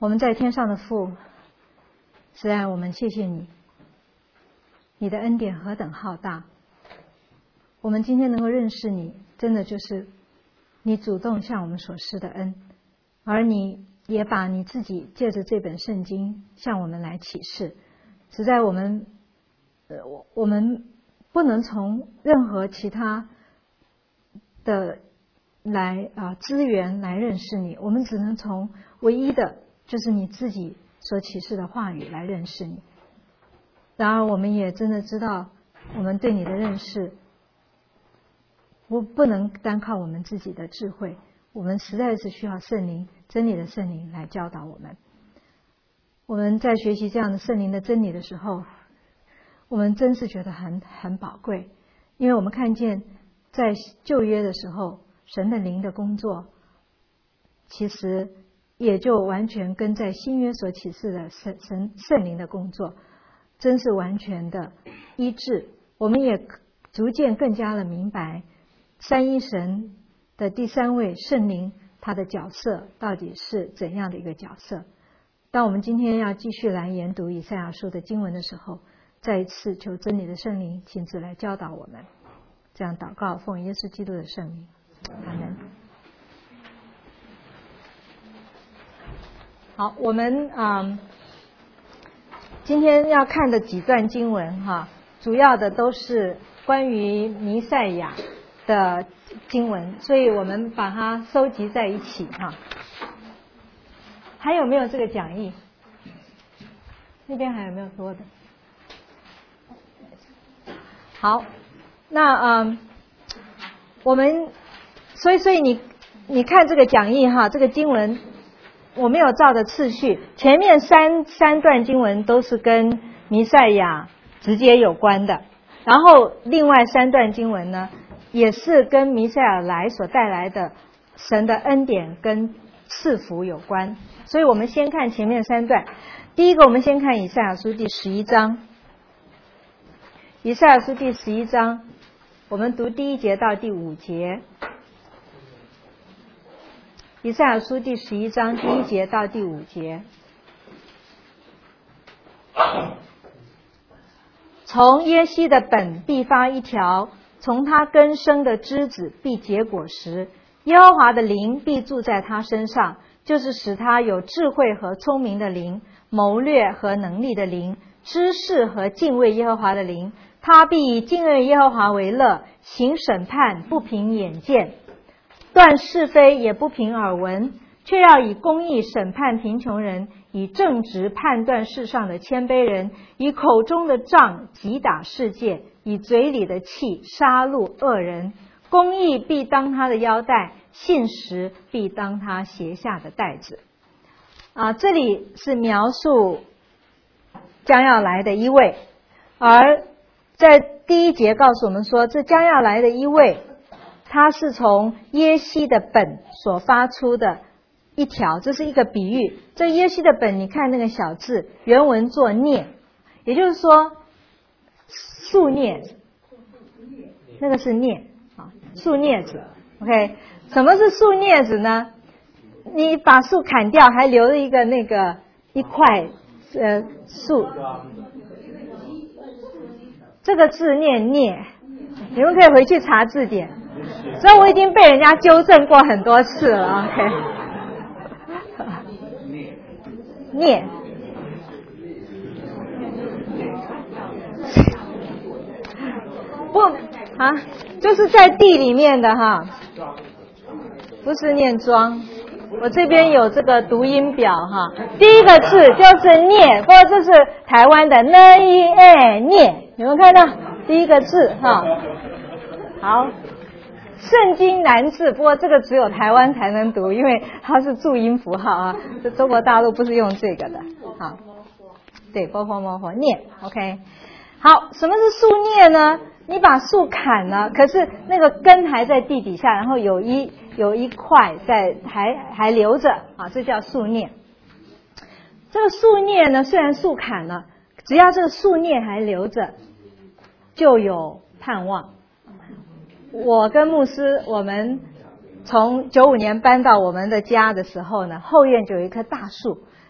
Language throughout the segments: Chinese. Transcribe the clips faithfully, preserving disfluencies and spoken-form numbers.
我们在天上的父，实在我们谢谢你，你的恩典何等浩大。我们今天能够认识你，真的就是你主动向我们所施的恩，而你也把你自己借着这本圣经向我们来启示。实在我们呃我我们不能从任何其他的来啊、呃、资源来认识你，我们只能从唯一的就是你自己所启示的话语来认识你。然而我们也真的知道，我们对你的认识不不能单靠我们自己的智慧，我们实在是需要圣灵，真理的圣灵来教导我们。我们在学习这样的圣灵的真理的时候，我们真是觉得很很宝贵，因为我们看见在旧约的时候，神的灵的工作其实也就完全跟在新约所启示的神神圣灵的工作真是完全的一致。我们也逐渐更加的明白三一神的第三位圣灵他的角色到底是怎样的一个角色。当我们今天要继续来研读以赛亚书的经文的时候，再一次求真理的圣灵亲自来教导我们。这样祷告，奉耶稣基督的圣名，阿们。好，我们嗯，今天要看的几段经文哈，主要的都是关于弥赛亚的经文，所以我们把它收集在一起哈。还有没有这个讲义？那边还有没有多的？好，那嗯，我们所以所以你你看这个讲义哈，这个经文我没有照着次序，前面三三段经文都是跟弥赛亚直接有关的，然后另外三段经文呢，也是跟弥赛亚来所带来的神的恩典跟赐福有关。所以我们先看前面三段。第一个，我们先看以赛亚书第十一章。以赛亚书第十一章，我们读第一节到第五节。以赛亚书第十一章第一节到第五节。从耶西的本必发一条，从他根生的枝子必结果实。耶和华的灵必住在他身上，就是使他有智慧和聪明的灵，谋略和能力的灵，知识和敬畏耶和华的灵。他必以敬畏耶和华为乐，行审判不凭眼见，断是非也不凭耳闻，却要以公义审判贫穷人，以正直判断世上的谦卑人，以口中的杖击打世界，以嘴里的气杀戮恶人。公义必当他的腰带，信实必当他鞋下的带子。啊，这里是描述将要来的一位，而在第一节告诉我们说，这将要来的一位，他是从耶西的本所发出的一条，这是一个比喻。这耶西的本，你看那个小字，原文作镊，也就是说树镊，那个是镊啊，树镊子。OK， 什么是树镊子呢？你把树砍掉，还留了一个那个一块呃树，这个字念镊，你们可以回去查字典。所以我已经被人家纠正过很多次了。OK， 镊，不啊，就是在地里面的哈，不是念庄。我这边有这个读音表哈，第一个字就是镊，不过这是台湾的 n e a 镊，有没有看到第一个字哈？好，圣经难字，不过这个只有台湾才能读，因为它是注音符号啊，这中国大陆不是用这个的。好，对，波波波波镊 ，OK。好，什么是树镊呢？你把树砍了，可是那个根还在地底下，然后有一有一块在还还留着啊，这叫树镊。这个树镊呢，虽然树砍了，只要这个树镊还留着，就有盼望。我跟牧师，我们从九五年搬到我们的家的时候呢，后院就有一棵大树，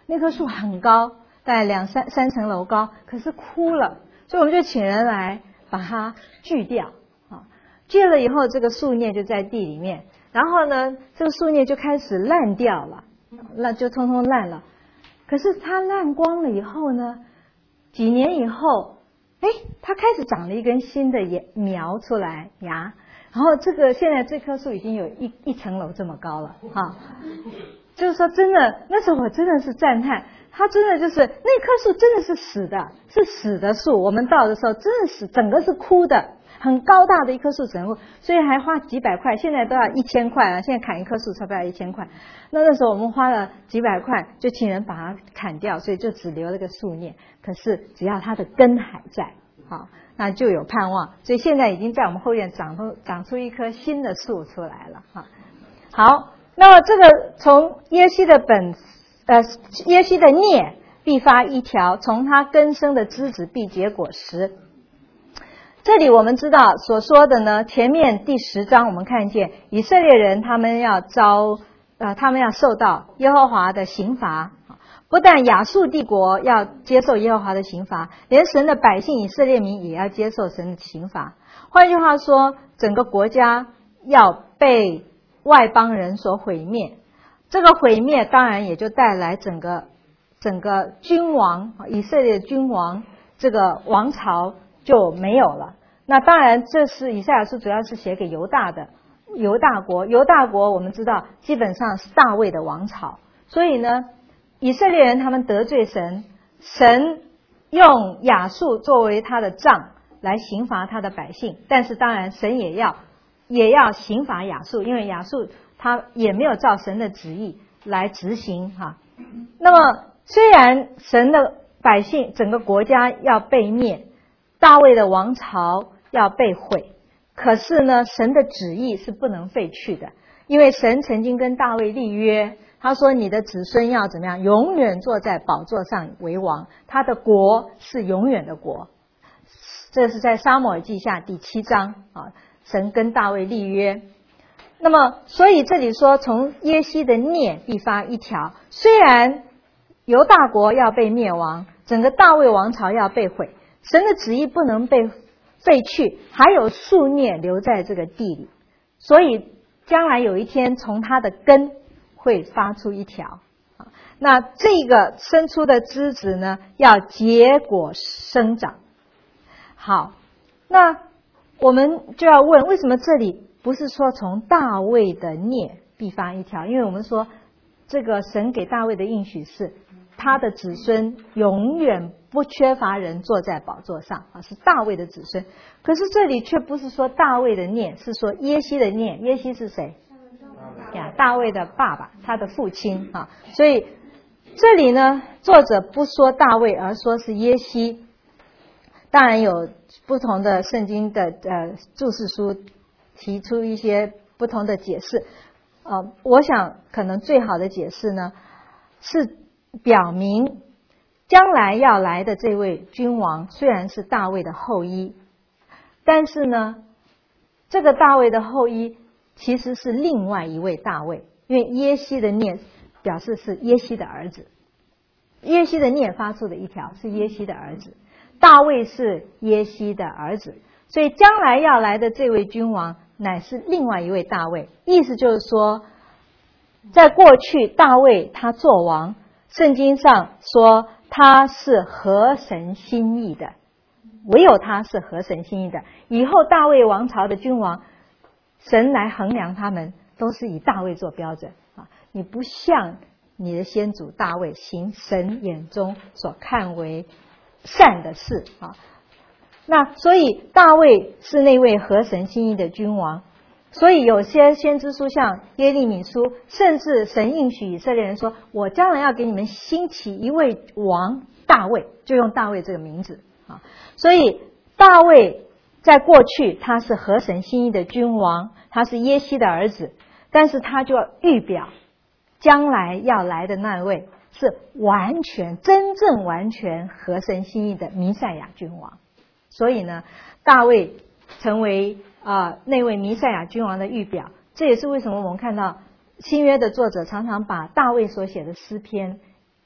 那棵树很高，大概两三三层楼高，可是枯了，所以我们就请人来把它锯掉啊。锯了以后，这个树叶就在地里面，然后呢，这个树叶就开始烂掉了，那就通通烂了。可是它烂光了以后呢，几年以后，哎，它开始长了一根新的苗出来芽，然后这个现在这棵树已经有一一层楼这么高了哈。就是说真的，那时候我真的是赞叹，它真的就是那棵树真的是死的，是死的树。我们到的时候真的是整个是枯的，很高大的一棵树整个，所以还花几百块，现在都要一千块啊！现在砍一棵树差不多要一千块。那那时候我们花了几百块，就请人把它砍掉，所以就只留了个树叶。可是只要它的根还在，好，那就有盼望。所以现在已经在我们后院长出长出一棵新的树出来了哈。好。那么这个从耶西的本，呃，耶西的孽必发一条，从他根生的枝子必结果实。这里我们知道所说的呢，前面第十章我们看见以色列人他们要遭，呃，他们要受到耶和华的刑罚，不但亚述帝国要接受耶和华的刑罚，连神的百姓以色列民也要接受神的刑罚。换句话说，整个国家要被外邦人所毁灭，这个毁灭当然也就带来整个整个君王以色列君王这个王朝就没有了。那当然这是以赛亚书主要是写给犹大的犹大国，犹大国我们知道基本上是大卫的王朝，所以呢以色列人他们得罪神，神用亚述作为他的杖来刑罚他的百姓，但是当然神也要也要刑罚亚述，因为亚述他也没有照神的旨意来执行哈。那么虽然神的百姓整个国家要被灭，大卫的王朝要被毁，可是呢神的旨意是不能废去的，因为神曾经跟大卫立约，他说你的子孙要怎么样，永远坐在宝座上为王，他的国是永远的国。这是在撒母耳记下第七章啊，神跟大卫立约。那么所以这里说从耶西的孽必发一条，虽然犹大国要被灭亡，整个大卫王朝要被毁，神的旨意不能被废去，还有树孽留在这个地里，所以将来有一天从他的根会发出一条，那这个生出的枝子呢要结果生长。好，那我们就要问，为什么这里不是说从大卫的孽必发一条？因为我们说这个神给大卫的应许是他的子孙永远不缺乏人坐在宝座上啊，是大卫的子孙。可是这里却不是说大卫的孽，是说耶西的孽。耶西是谁呀？大卫的爸爸，他的父亲啊。所以这里呢，作者不说大卫，而说是耶西。当然有不同的圣经的呃注释书提出一些不同的解释，呃，我想可能最好的解释呢是表明将来要来的这位君王虽然是大卫的后裔，但是呢这个大卫的后裔其实是另外一位大卫，因为耶西的孽表示是耶西的儿子，耶西的孽发出的一条是耶西的儿子，大卫是耶西的儿子，所以将来要来的这位君王乃是另外一位大卫。意思就是说，在过去大卫他做王，圣经上说他是合神心意的，唯有他是合神心意的。以后大卫王朝的君王，神来衡量他们都是以大卫做标准啊！你不像你的先祖大卫行神眼中所看为善的事啊。那所以大卫是那位合神心意的君王，所以有些先知书像耶利米书，甚至神应许以色列人说，我将来要给你们兴起一位王大卫，就用大卫这个名字啊。所以大卫在过去他是合神心意的君王，他是耶西的儿子，但是他就要预表将来要来的那位是完全真正完全合神心意的弥赛亚君王。所以呢大卫成为啊、呃、那位弥赛亚君王的预表。这也是为什么我们看到新约的作者常常把大卫所写的诗篇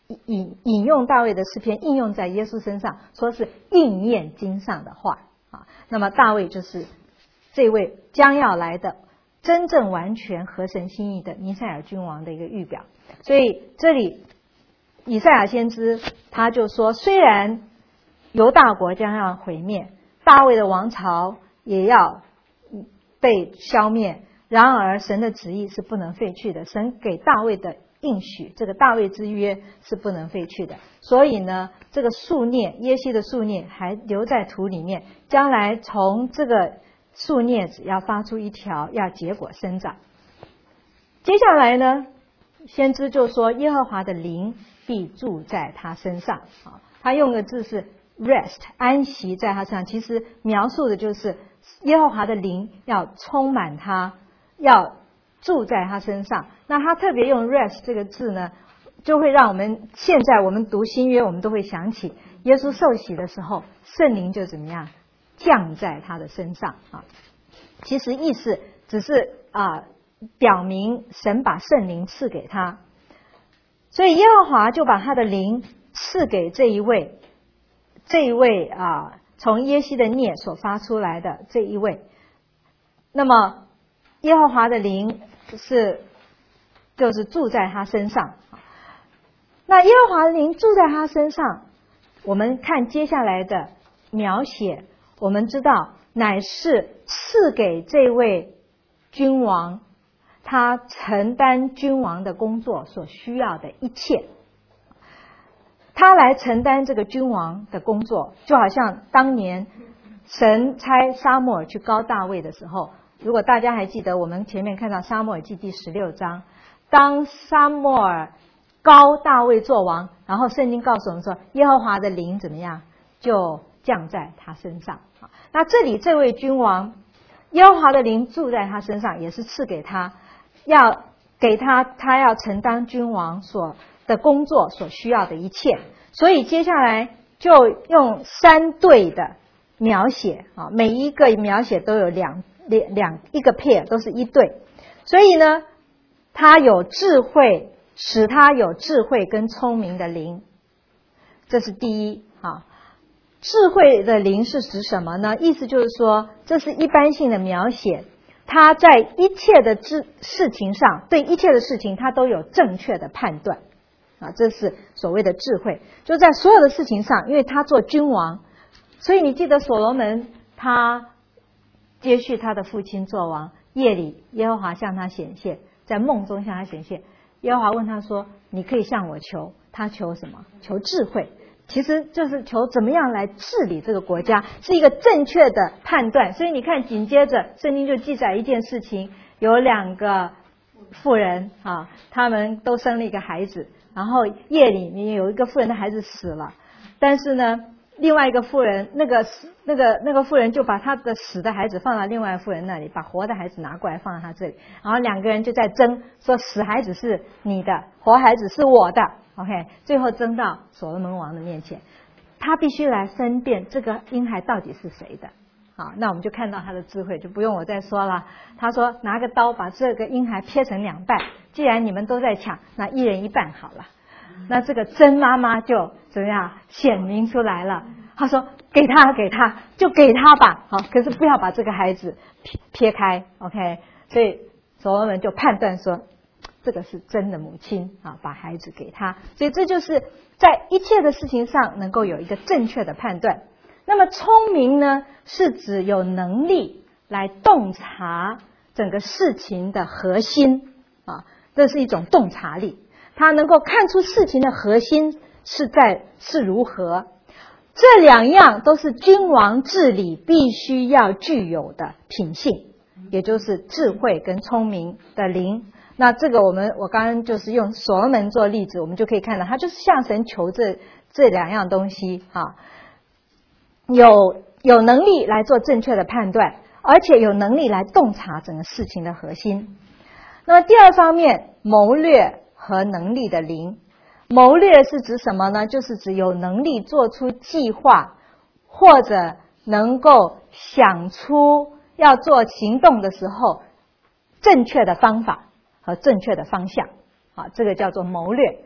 引引用大卫的诗篇应用在耶稣身上，说是应验经上的话啊。那么大卫就是这位将要来的真正完全合神心意的弥赛亚君王的一个预表。所以这里以赛亚先知他就说，虽然犹大国将要毁灭，大卫的王朝也要被消灭，然而神的旨意是不能废去的，神给大卫的应许，这个大卫之约是不能废去的。所以呢，这个树孽，耶西的树孽还留在土里面，将来从这个树孽子要发出一条，要结果生长。接下来呢，先知就说耶和华的灵必住在他身上啊，他用的字是 rest， 安息在他身上，其实描述的就是耶和华的灵要充满他，要住在他身上。那他特别用 rest 这个字呢，就会让我们现在我们读新约，我们都会想起耶稣受洗的时候，圣灵就怎么样降在他的身上啊。其实意思只是啊，表明神把圣灵赐给他，所以耶和华就把他的灵赐给这一位，这一位啊，从耶西的孽所发出来的这一位。那么耶和华的灵是就是住在他身上。那耶和华的灵住在他身上，我们看接下来的描写，我们知道乃是赐给这位君王他承担君王的工作所需要的一切。他来承担这个君王的工作，就好像当年神差撒母耳去膏大卫的时候，如果大家还记得，我们前面看到撒母耳记第十六章，当撒母耳膏大卫做王，然后圣经告诉我们说耶和华的灵怎么样，就降在他身上。那这里这位君王耶和华的灵住在他身上，也是赐给他，要给他他要承担君王所的工作所需要的一切。所以接下来就用三对的描写啊，每一个描写都有两两两一个 pair， 都是一对。所以呢，他有智慧，使他有智慧跟聪明的灵，这是第一啊。智慧的灵是指什么呢？意思就是说，这是一般性的描写，他在一切的事情上，对一切的事情他都有正确的判断啊，这是所谓的智慧。就在所有的事情上，因为他做君王，所以你记得所罗门他接续他的父亲做王，夜里耶和华向他显现，在梦中向他显现，耶和华问他说，你可以向我求，他求什么？求智慧，其实就是求怎么样来治理这个国家，是一个正确的判断。所以你看紧接着圣经就记载一件事情，有两个妇人啊，他们都生了一个孩子，然后夜里面有一个妇人的孩子死了，但是呢另外一个妇人，那个那个那个妇人就把他的死的孩子放到另外一个妇人那里，把活的孩子拿过来放到他这里，然后两个人就在争，说死孩子是你的，活孩子是我的。OK， 最后争到所罗门王的面前，他必须来分辨这个婴孩到底是谁的。好，那我们就看到他的智慧，就不用我再说了。他说拿个刀把这个婴孩切成两半，既然你们都在抢，那一人一半好了。那这个真妈妈就怎么样显明出来了，他说给他给他就给他吧，好，可是不要把这个孩子撇撇开。 OK， 所以所罗门就判断说这个是真的母亲啊，把孩子给他。所以这就是在一切的事情上能够有一个正确的判断。那么聪明呢，是指有能力来洞察整个事情的核心啊，这是一种洞察力，他能够看出事情的核心是在是如何。这两样都是君王治理必须要具有的品性，也就是智慧跟聪明的灵。那这个我们我刚刚就是用所罗门做例子，我们就可以看到他就是向神求这这两样东西啊，有有能力来做正确的判断，而且有能力来洞察整个事情的核心。那么第二方面，谋略和能力的灵。谋略是指什么呢？就是指有能力做出计划，或者能够想出要做行动的时候正确的方法和正确的方向啊，这个叫做谋略。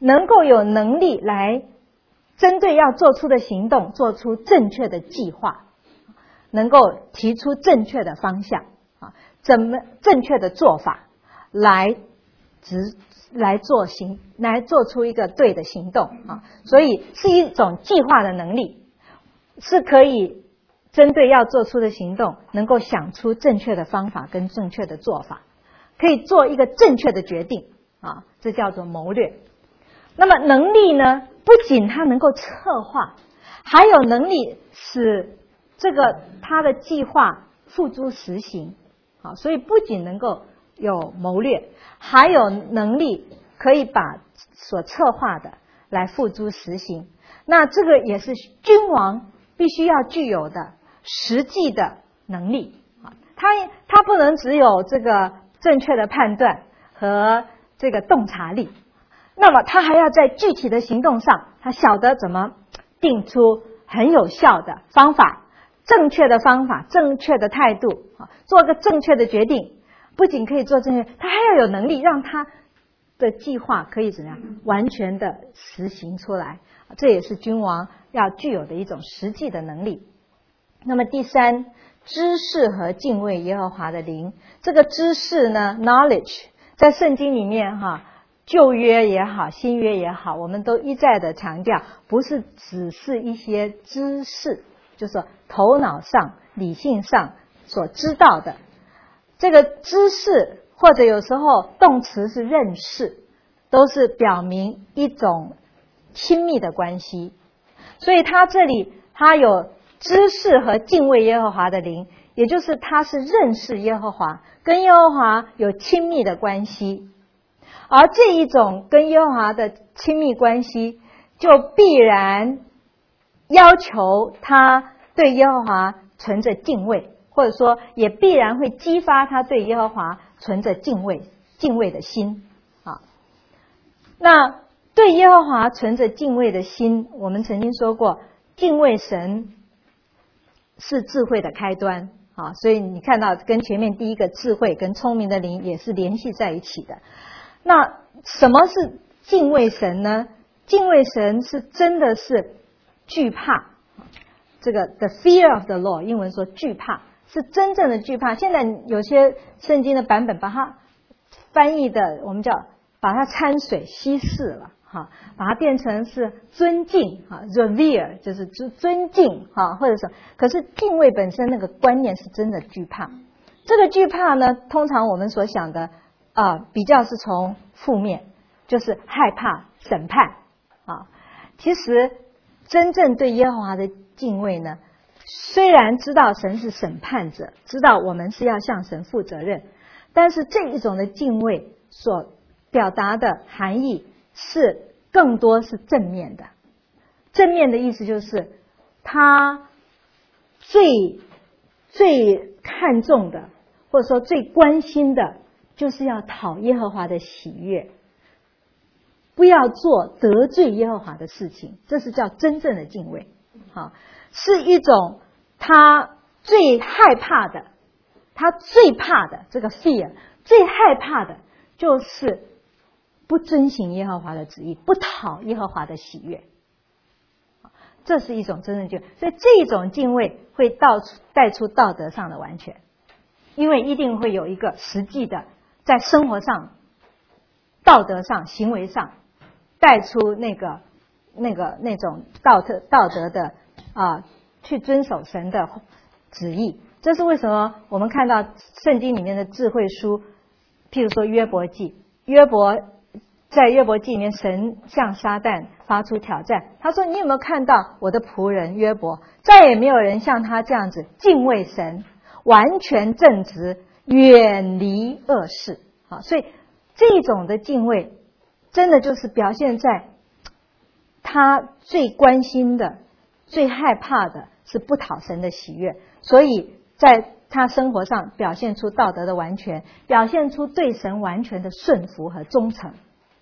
能够有能力来针对要做出的行动做出正确的计划，能够提出正确的方向啊，怎么正确的做法来直来做行来做出一个对的行动啊，所以是一种计划的能力，是可以针对要做出的行动能够想出正确的方法跟正确的做法，可以做一个正确的决定啊，这叫做谋略。那么能力呢，不仅他能够策划，还有能力使这个他的计划付诸实行啊，所以不仅能够有谋略，还有能力可以把所策划的来付诸实行。那这个也是君王必须要具有的实际的能力啊，他他不能只有这个正确的判断和这个洞察力，那么他还要在具体的行动上，他晓得怎么定出很有效的方法，正确的方法，正确的态度啊，做个正确的决定。不仅可以做正确，他还要有能力让他的计划可以怎么样完全的实行出来，这也是君王要具有的一种实际的能力。那么第三，知识和敬畏耶和华的灵。这个知识呢 knowledge 在圣经里面哈，旧约也好新约也好，我们都一再的强调，不是只是一些知识，就是说头脑上理性上所知道的，这个知识或者有时候动词是认识，都是表明一种亲密的关系。所以他这里他有知识和敬畏耶和华的灵，也就是他是认识耶和华，跟耶和华有亲密的关系。而这一种跟耶和华的亲密关系，就必然要求他对耶和华存着敬畏，或者说也必然会激发他对耶和华存着敬畏敬畏的心啊。那对耶和华存着敬畏的心，我们曾经说过，敬畏神是智慧的开端啊，所以你看到跟前面第一个智慧跟聪明的灵也是联系在一起的。那什么是敬畏神呢？敬畏神是真的是惧怕，这个 the fear of the Lord 英文说惧怕，是真正的惧怕。现在有些圣经的版本把它翻译的，我们叫把它掺水稀释了哈，把它变成是尊敬哈 revere 就是尊敬哈，或者说，可是敬畏本身那个观念是真的惧怕。这个惧怕呢，通常我们所想的啊、呃，比较是从负面，就是害怕审判啊。其实真正对耶和华的敬畏呢，虽然知道神是审判者，知道我们是要向神负责任，但是这一种的敬畏所表达的含义是更多是正面的。正面的意思就是他最最看重的，或者说最关心的，就是要讨耶和华的喜悦，不要做得罪耶和华的事情，这是叫真正的敬畏。好，是一种他最害怕的，他最怕的这个 fear， 最害怕的就是不遵行耶和华的旨意，不讨耶和华的喜悦。这是一种真正敬畏，所以这种敬畏会到带出道德上的完全，因为一定会有一个实际的在生活上、道德上、行为上带出那个那个那种道德道德的啊，去遵守神的旨意。这是为什么我们看到圣经里面的智慧书，譬如说约伯记，约伯在约伯记里面，神向撒旦发出挑战，他说：“你有没有看到我的仆人约伯？再也没有人像他这样子敬畏神，完全正直，远离恶事。”好，所以这种的敬畏，真的就是表现在他最关心的、最害怕的是不讨神的喜悦，所以在他生活上表现出道德的完全，表现出对神完全的顺服和忠诚。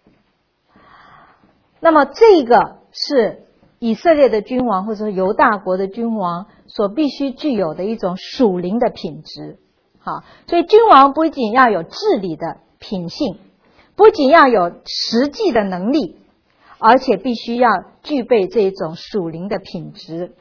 那么这个是以色列的君王或者说犹大国的君王所必须具有的一种属灵的品质。好，所以君王不仅要有治理的品性，不仅要有实际的能力， 而且必须要具备这种属灵的品质。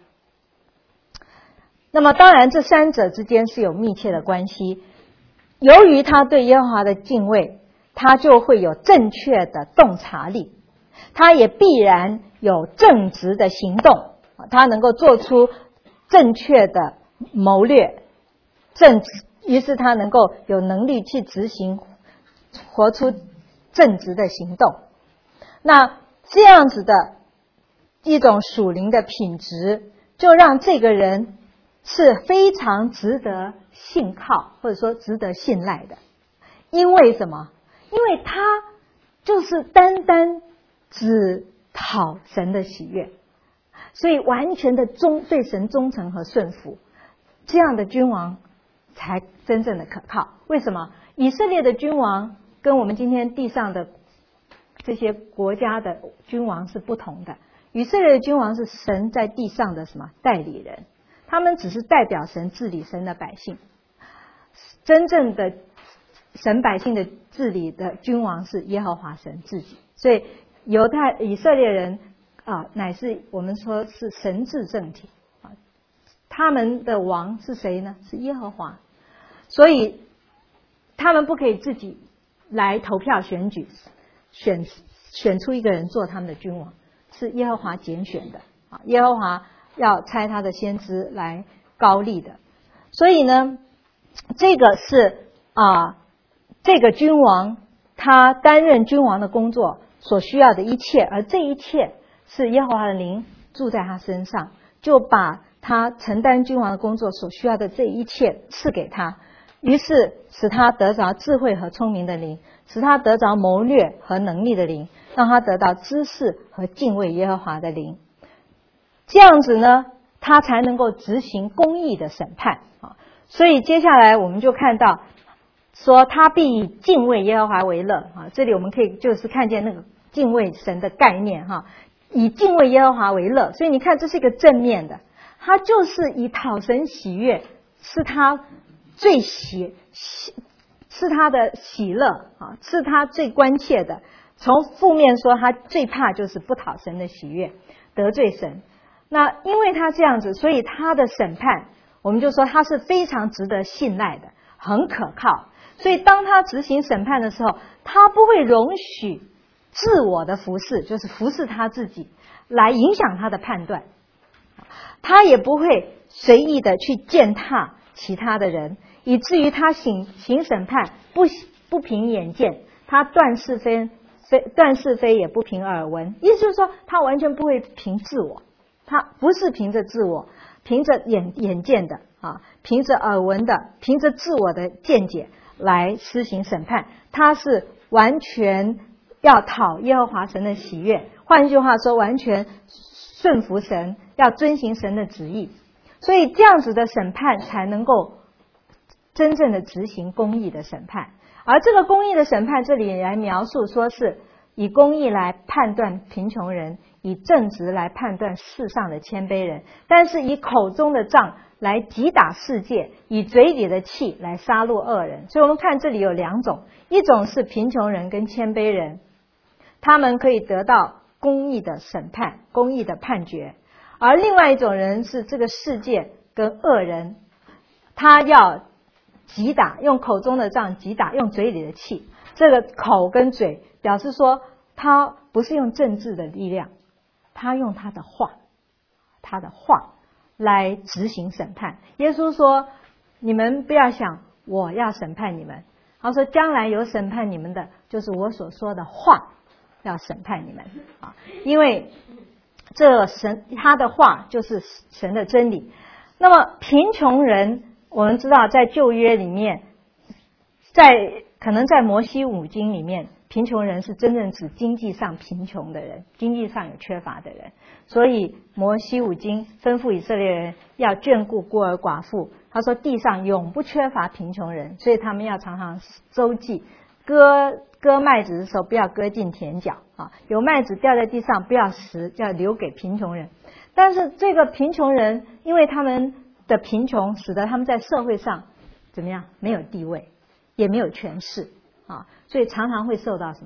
那么当然这三者之间是有密切的关系，由于他对耶和华的敬畏，他就会有正确的洞察力，他也必然有正直的行动，他能够做出正确的谋略，正直，于是他能够有能力去执行，活出正直的行动。那这样子的一种属灵的品质，就让这个人是非常值得信靠，或者说值得信赖的。因为什么？因为他就是单单只讨神的喜悦，所以完全的忠对神忠诚和顺服，这样的君王才真正的可靠。为什么？以色列的君王跟我们今天地上的这些国家的君王是不同的。以色列的君王是神在地上的什么代理人，他们只是代表神治理神的百姓。真正的神百姓的治理的君王是耶和华神自己。所以犹太以色列人啊，乃是我们说是神治政体啊，他们的王是谁呢？是耶和华。所以他们不可以自己来投票选举，选选出一个人做他们的君王，是耶和华拣选的啊，耶和华要差他的先知来膏立的。所以呢，这个是啊，这个君王他担任君王的工作所需要的一切，而这一切是耶和华的灵住在他身上，就把他承担君王的工作所需要的这一切赐给他，于是使他得着智慧和聪明的灵，使他得着谋略和能力的灵，让他得到知识和敬畏耶和华的灵。这样子呢，他才能够执行公义的审判啊。所以接下来我们就看到说，他必以敬畏耶和华为乐啊。这里我们可以就是看见那个敬畏神的概念哈，以敬畏耶和华为乐。所以你看，这是一个正面的，他就是以讨神喜悦，是他最喜是他的喜乐啊，是他最关切的。从负面说，他最怕就是不讨神的喜悦，得罪神。那因为他这样子，所以他的审判，我们就说他是非常值得信赖的，很可靠。所以当他执行审判的时候，他不会容许自我的服侍，就是服侍他自己，来影响他的判断。他也不会随意的去践踏其他的人，以至于他行行审判不不凭眼见，他断是非非断是非也不凭耳闻。意思就是说，他完全不会凭自我，他不是凭着自我，凭着眼眼见的啊，凭着耳闻的，凭着自我的见解来施行审判。他是完全要讨耶和华神的喜悦，换句话说，完全顺服神，要遵行神的旨意。所以这样子的审判才能够真正的执行公义的审判。而这个公义的审判，这里来描述说是以公义来判断贫穷人，以正直来判断世上的谦卑人，但是以口中的杖来击打世界，以嘴里的气来杀戮恶人。所以我们看这里有两种，一种是贫穷人跟谦卑人，他们可以得到公义的审判，公义的判决。而另外一种人是这个世界跟恶人，他要击打，用口中的杖击打，用嘴里的气。这个口跟嘴表示说，他不是用政治的力量，他用他的话，他的话来执行审判。耶稣说，你们不要想我要审判你们，他说将来有审判你们的，就是我所说的话要审判你们啊，因为这神他的话就是神的真理。那么贫穷人，我们知道在旧约里面，在可能在摩西五经里面，贫穷人是真正指经济上贫穷的人，经济上有缺乏的人。所以摩西五经吩咐以色列人要眷顾孤儿寡妇，他说地上永不缺乏贫穷人，所以他们要常常周济，割割麦子的时候不要割进田角啊，有麦子掉在地上不要拾，要留给贫穷人。但是这个贫穷人，因为他们的贫穷，使得他们在社会上怎么样？没有地位，也没有权势啊，所以常常会受到什么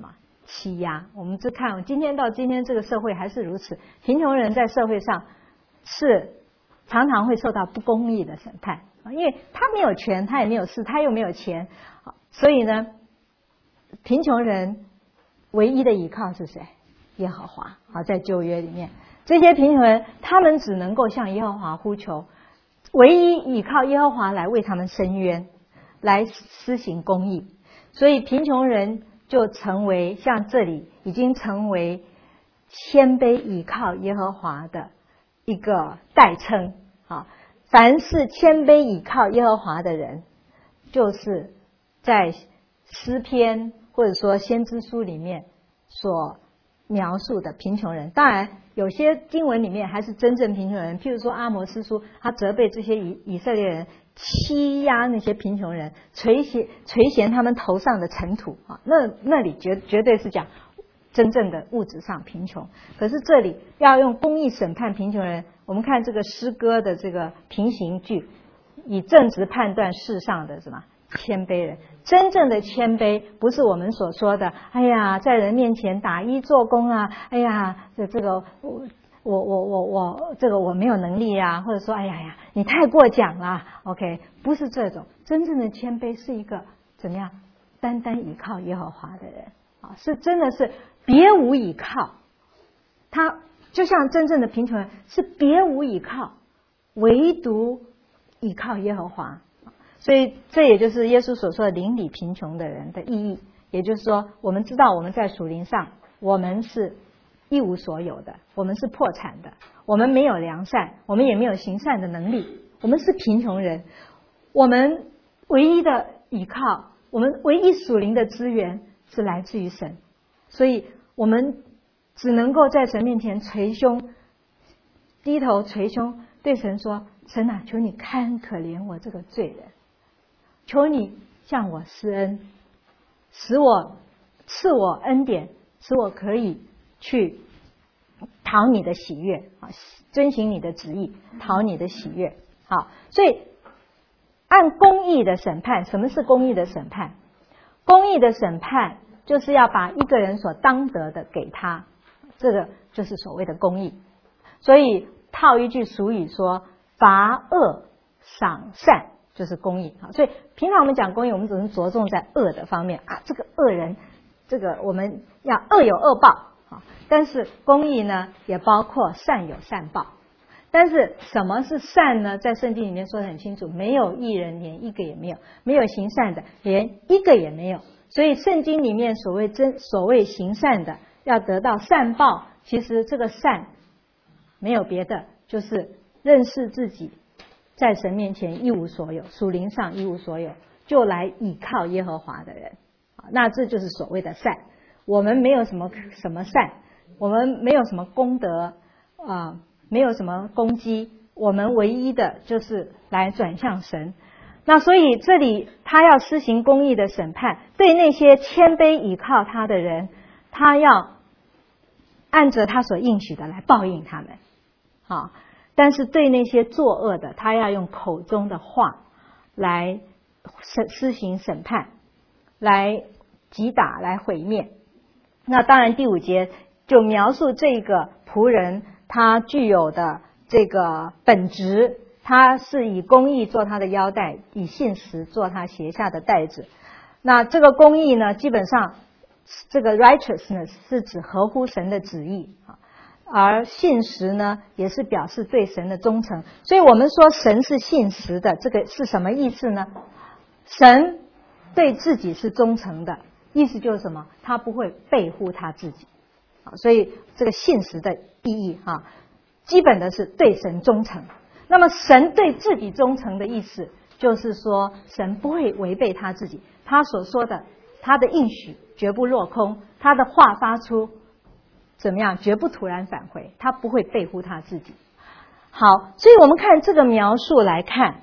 欺压。我们只看今天到今天这个社会还是如此，贫穷人在社会上是常常会受到不公义的审判，因为他没有权，他也没有势，他又没有钱，所以呢，贫穷人唯一的依靠是谁？耶和华。好，在旧约里面，这些贫穷人他们只能够向耶和华呼求，唯一依靠耶和华来为他们伸冤，来施行公义。所以贫穷人就成为像这里已经成为谦卑依靠耶和华的一个代称。啊，凡是谦卑倚靠耶和华的人，就是在诗篇或者说先知书里面所描述的贫穷人。当然有些经文里面还是真正贫穷人，譬如说阿摩司书，他责备这些以以色列人欺压那些贫穷人，垂涎垂涎他们头上的尘土啊，那那里绝绝对是讲真正的物质上贫穷。可是这里要用公义审判贫穷人，我们看这个诗歌的这个平行句，以正直判断世上的什么谦卑人。真正的谦卑不是我们所说的哎呀在人面前打一做工啊，哎呀这这个我我我我我这个我没有能力啊，或者说哎呀呀你太过奖了 OK， 不是这种。真正的谦卑是一个怎么样单单依靠耶和华的人啊，是真的是别无倚靠。他就像真正的贫穷人是别无倚靠，唯独倚靠耶和华。所以这也就是耶稣所说的邻里贫穷的人的意义。也就是说我们知道我们在属灵上我们是一无所有的，我们是破产的，我们没有良善，我们也没有行善的能力，我们是贫穷人。我们唯一的依靠，我们唯一属灵的资源是来自于神，所以我们只能够在神面前捶胸低头捶胸对神说，神啊，求你看可怜我这个罪人，求你向我施恩，使我赐我恩典，使我可以去讨你的喜悦，遵行你的旨意，讨你的喜悦。好，所以按公义的审判。什么是公义的审判？公义的审判就是要把一个人所当得的给他，这个就是所谓的公义。所以套一句俗语说，罚恶赏善就是公义。所以平常我们讲公义，我们只能着重在恶的方面啊，这个恶人，这个我们要恶有恶报。但是公义呢，也包括善有善报。但是什么是善呢？在圣经里面说得很清楚，没有义人，连一个也没有；没有行善的，连一个也没有。所以圣经里面所谓真所谓行善的要得到善报，其实这个善没有别的，就是认识自己在神面前一无所有，属灵上一无所有，就来倚靠耶和华的人。那这就是所谓的善。我们没有什么什么善，我们没有什么功德啊、呃，没有什么功绩，我们唯一的就是来转向神。那所以这里他要施行公义的审判，对那些谦卑倚靠他的人，他要按着他所应许的来报应他们。好，但是对那些作恶的，他要用口中的话来施行审判，来击打，来毁灭。那当然第五节就描述这个仆人他具有的这个本质，他是以公义做他的腰带，以信实做他鞋下的带子。那这个公义呢，基本上这个 righteousness 是指合乎神的旨意，而信实呢也是表示对神的忠诚。所以我们说神是信实的，这个是什么意思呢？神对自己是忠诚的，意思就是什么？他不会背乎他自己。所以这个信实的意义哈，基本的是对神忠诚。那么神对自己忠诚的意思，就是说神不会违背他自己，他所说的，他的应许绝不落空，他的话发出怎么样，绝不突然返回，他不会背乎他自己。好，所以我们看这个描述来看，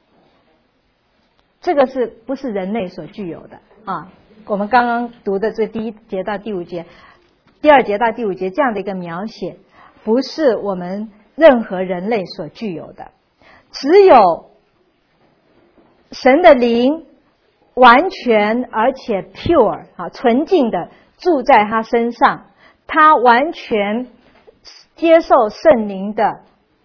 这个是不是人类所具有的啊？我们刚刚读的这第一节到第五节，第二节到第五节这样的一个描写，不是我们任何人类所具有的。只有神的灵完全而且 pure 啊，纯净的， 住在他身上，他完全接受圣灵的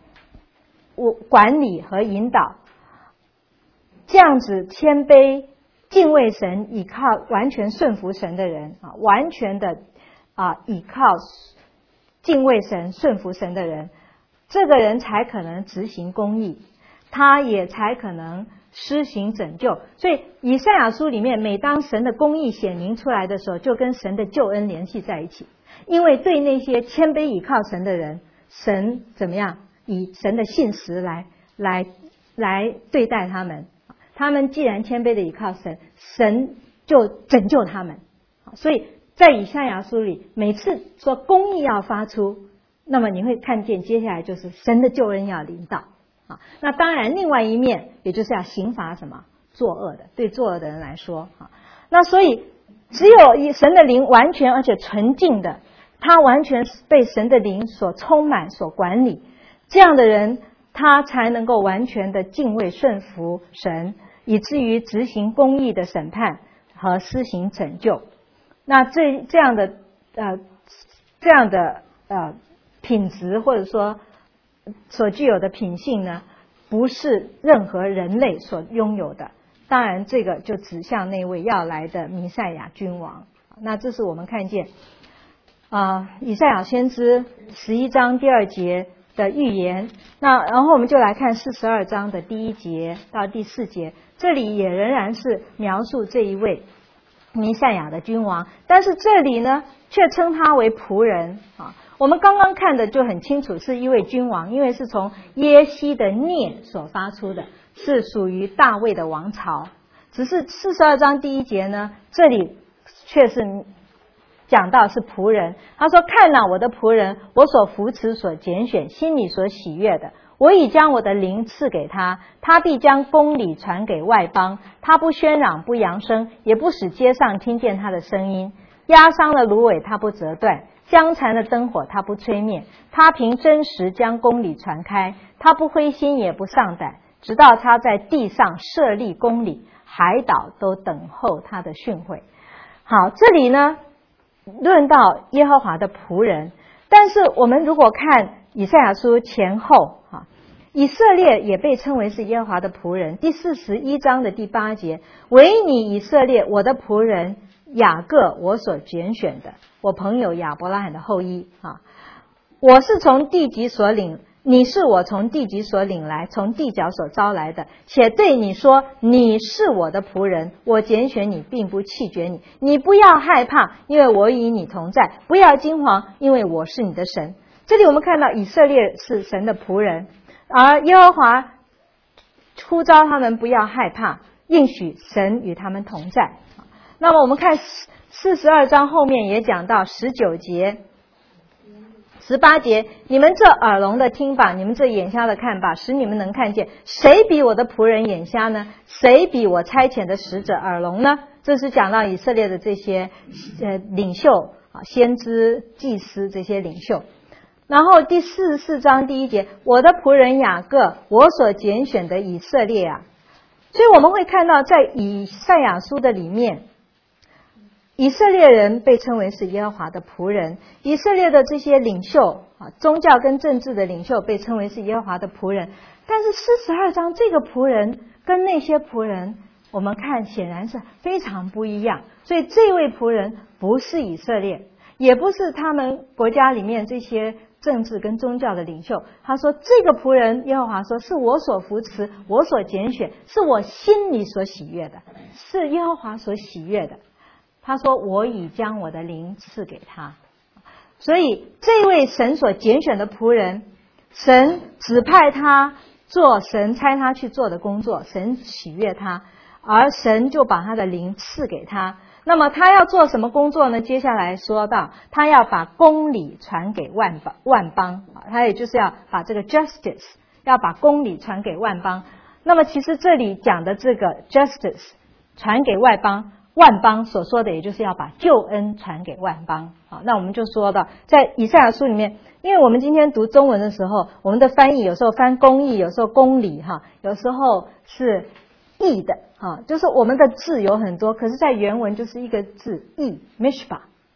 管理和引导，这样子谦卑敬畏神，倚靠完全顺服神的人啊，完全的啊倚靠敬畏神顺服神的人，这个人才可能执行公义，他也才可能施行拯救。所以以赛亚书里面，每当神的公义显明出来的时候，就跟神的救恩联系在一起。因为对那些谦卑倚靠神的人，神怎么样以神的信实来来来对待他们，他们既然谦卑的倚靠神，神就拯救他们。所以在以赛亚书里，每次说公义要发出，那么你会看见接下来就是神的救恩要临到啊。那当然另外一面也就是要刑罚什么作恶的，对作恶的人来说啊。那所以只有以神的灵完全而且纯净的，他完全被神的灵所充满所管理，这样的人他才能够完全的敬畏顺服神，以至于执行公义的审判和施行拯救。那这这样的呃这样的呃品质或者说所具有的品性呢，不是任何人类所拥有的。当然这个就指向那位要来的弥赛亚君王。那这是我们看见啊、呃、以赛亚先知十一章第二节的预言。那然后我们就来看四十二章的第一节到第四节，这里也仍然是描述这一位弥赛亚的君王，但是这里呢却称他为仆人啊。我们刚刚看的就很清楚是一位君王，因为是从耶西的孽所发出的，是属于大卫的王朝。只是四十二章第一节呢，这里却是讲到是仆人。他说：看哪，我的仆人，我所扶持所拣选，心里所喜悦的，我已将我的灵赐给他，他必将公理传给外邦。他不喧嚷，不扬声，也不使街上听见他的声音。压伤了芦苇，他不折断；将残的灯火，他不吹灭。他凭真实将公理传开，他不灰心，也不丧胆，直到他在地上设立公理，海岛都等候他的训诲。好，这里呢论到耶和华的仆人，但是我们如果看以赛亚书前后啊，以色列也被称为是耶和华的仆人。第四十一章的第八节，唯你以色列，我的仆人雅各，我所拣选的，我朋友亚伯拉罕的后裔啊，我是从地极所领，你是我从地极所领来，从地角所招来的，且对你说，你是我的仆人，我拣选你，并不弃绝你。你不要害怕，因为我与你同在；不要惊惶，因为我是你的神。这里我们看到以色列是神的仆人，而耶和华呼召他们不要害怕，应许神与他们同在。那么我们看四十二章后面也讲到十九节十八节，你们这耳聋的听吧，你们这眼瞎的看吧，使你们能看见。谁比我的仆人眼瞎呢？谁比我差遣的使者耳聋呢？这是讲到以色列的这些呃领袖啊，先知祭司这些领袖。然后第四十四章第一节，我的仆人雅各，我所拣选的以色列啊。所以我们会看到在以赛亚书的里面，以色列人被称为是耶和华的仆人，以色列的这些领袖啊，宗教跟政治的领袖被称为是耶和华的仆人。但是四十二章这个仆人跟那些仆人，我们看显然是非常不一样。所以这位仆人不是以色列，也不是他们国家里面这些政治跟宗教的领袖。他说这个仆人，耶和华说是我所扶持，我所拣选，是我心里所喜悦的，是耶和华所喜悦的。他说我已将我的灵赐给他。所以这位神所拣选的仆人，神指派他做神差他去做的工作，神喜悦他，而神就把他的灵赐给他。那么他要做什么工作呢？接下来说到他要把公理传给万邦，万邦他也就是要把这个 justice 要把公理传给万邦。那么其实这里讲的这个 justice 传给外邦，万邦所说的也就是要把救恩传给万邦。好，那我们就说到在以赛亚书里面，因为我们今天读中文的时候，我们的翻译有时候翻公义，有时候公理哈，有时候是义的啊，就是我们的字有很多，可是在原文就是一个字义 mishpah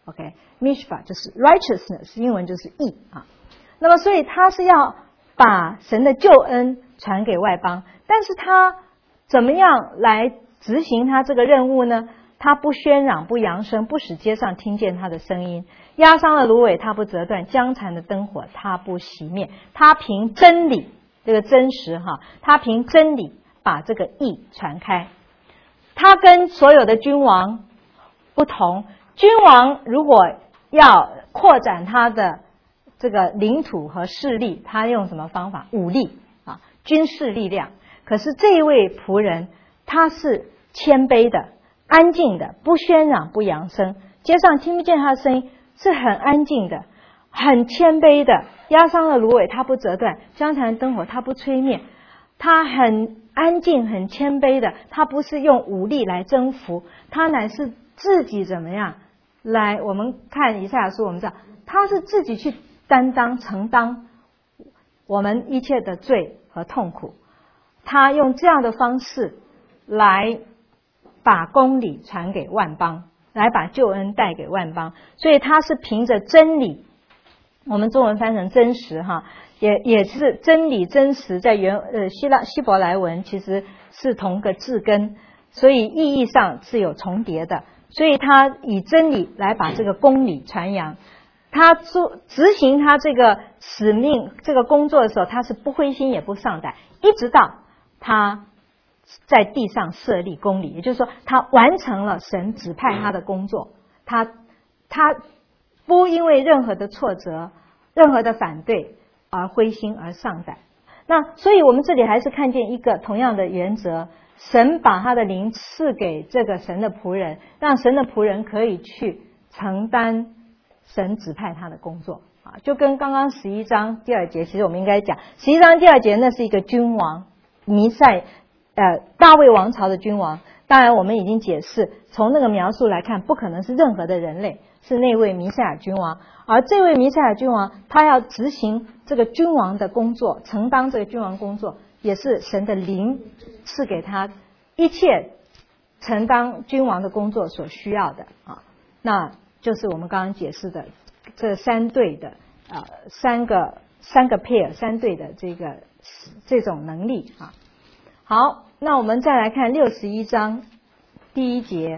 OK，mishpat 就是 righteousness， 英文就是义啊。那么所以他是要把神的救恩传给外邦，但是他怎么样来执行他这个任务呢？他不喧嚷，不扬声，不使街上听见他的声音。压伤的芦苇他不折断，将残的灯火他不熄灭。他凭真理，这个真实哈，他凭真理把这个义传开。他跟所有的君王不同，君王如果要扩展他的这个领土和势力，他用什么方法？武力啊，军事力量。可是这一位仆人，他是谦卑的、安静的，不喧嚷，不扬声，街上听不见他的声音，是很安静的，很谦卑的。压伤的芦苇他不折断，将残的灯火他不吹灭。他很安静，很谦卑的，他不是用武力来征服，他乃是自己怎么样来？我们看以赛亚书，我们知道他是自己去担当、承担我们一切的罪和痛苦。他用这样的方式来把公理传给万邦，来把救恩带给万邦。所以他是凭着真理，我们中文翻成真实哈。也也是真理真实，在原呃希腊希伯来文其实是同个字根，所以意义上是有重叠的。所以他以真理来把这个公理传扬，他做执行他这个使命这个工作的时候，他是不灰心也不丧胆，一直到他在地上设立公理，也就是说他完成了神指派他的工作，他他不因为任何的挫折、任何的反对而灰心而丧胆。那所以我们这里还是看见一个同样的原则，神把他的灵赐给这个神的仆人，让神的仆人可以去承担神指派他的工作啊，就跟刚刚十一章第二节，其实我们应该讲十一章第二节，那是一个君王弥赛呃大卫王朝的君王。当然我们已经解释，从那个描述来看，不可能是任何的人类，是那位弥赛亚君王。而这位弥赛亚君王，他要执行这个君王的工作，承担这个君王工作，也是神的灵赐给他一切承担君王的工作所需要的啊。那就是我们刚刚解释的这三对的呃三个三个 pair 三对的这个这种能力啊。好，那我们再来看六十一章第一节。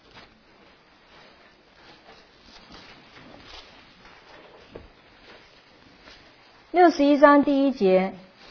六十一章第一节，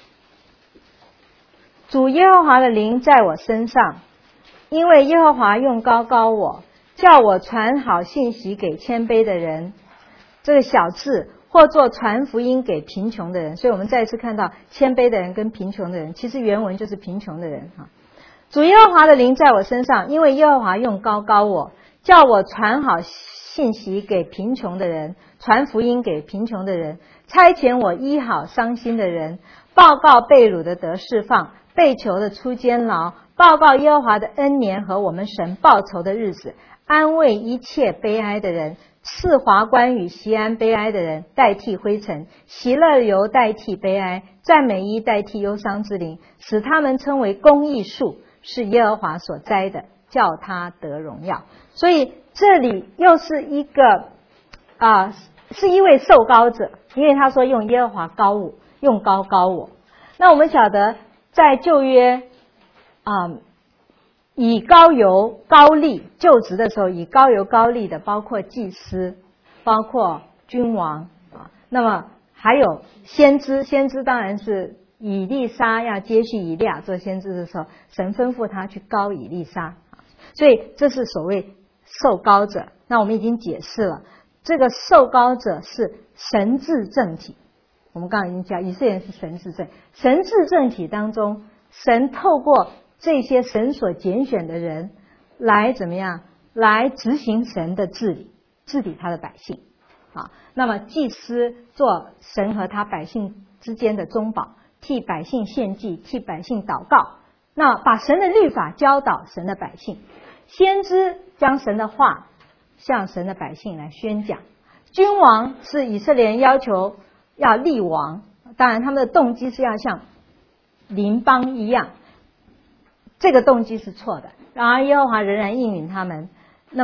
主耶和华的灵在我身上，因为耶和华用膏膏我，叫我传好信息给谦卑的人，这个小字，或做传福音给贫穷的人。所以我们再次看到谦卑的人跟贫穷的人，其实原文就是贫穷的人哈。主耶和华的灵在我身上，因为耶和华用膏膏我，叫我传好信息给贫穷的人，传福音给贫穷的人，差遣我医好伤心的人，报告被掳的得释放，被囚的出监牢，报告耶和华的恩年和我们神报仇的日子，安慰一切悲哀的人，赐华冠与锡安悲哀的人代替灰尘，喜乐油代替悲哀，赞美衣代替忧伤之灵，使他们称为公义树，是耶和华所栽的，叫他得荣耀。所以这里又是一个啊、呃，是一位受膏者，因为他说用耶和华膏我，用膏膏我。那我们晓得在旧约啊、呃，以膏油膏立就职的时候，以膏油膏立的包括祭司，包括君王啊，那么还有先知，先知当然是以利沙要接续以利亚做先知的时候，神吩咐他去膏以利沙，所以这是所谓受膏者。那我们已经解释了，这个受膏者是神治政体。我们刚刚已经讲，以色列人是神治政，神治政体当中，神透过这些神所拣选的人来怎么样，来执行神的治理，治理他的百姓啊。那么祭司做神和他百姓之间的中保，替百姓献祭，替百姓祷告，那把神的律法教导神的百姓。先知将神的话向神的百姓来宣讲。君王是以色列人要求要立王，当然他们的动机是要像邻邦一样，这个动机是错的。然而耶和华仍然应允他们。那么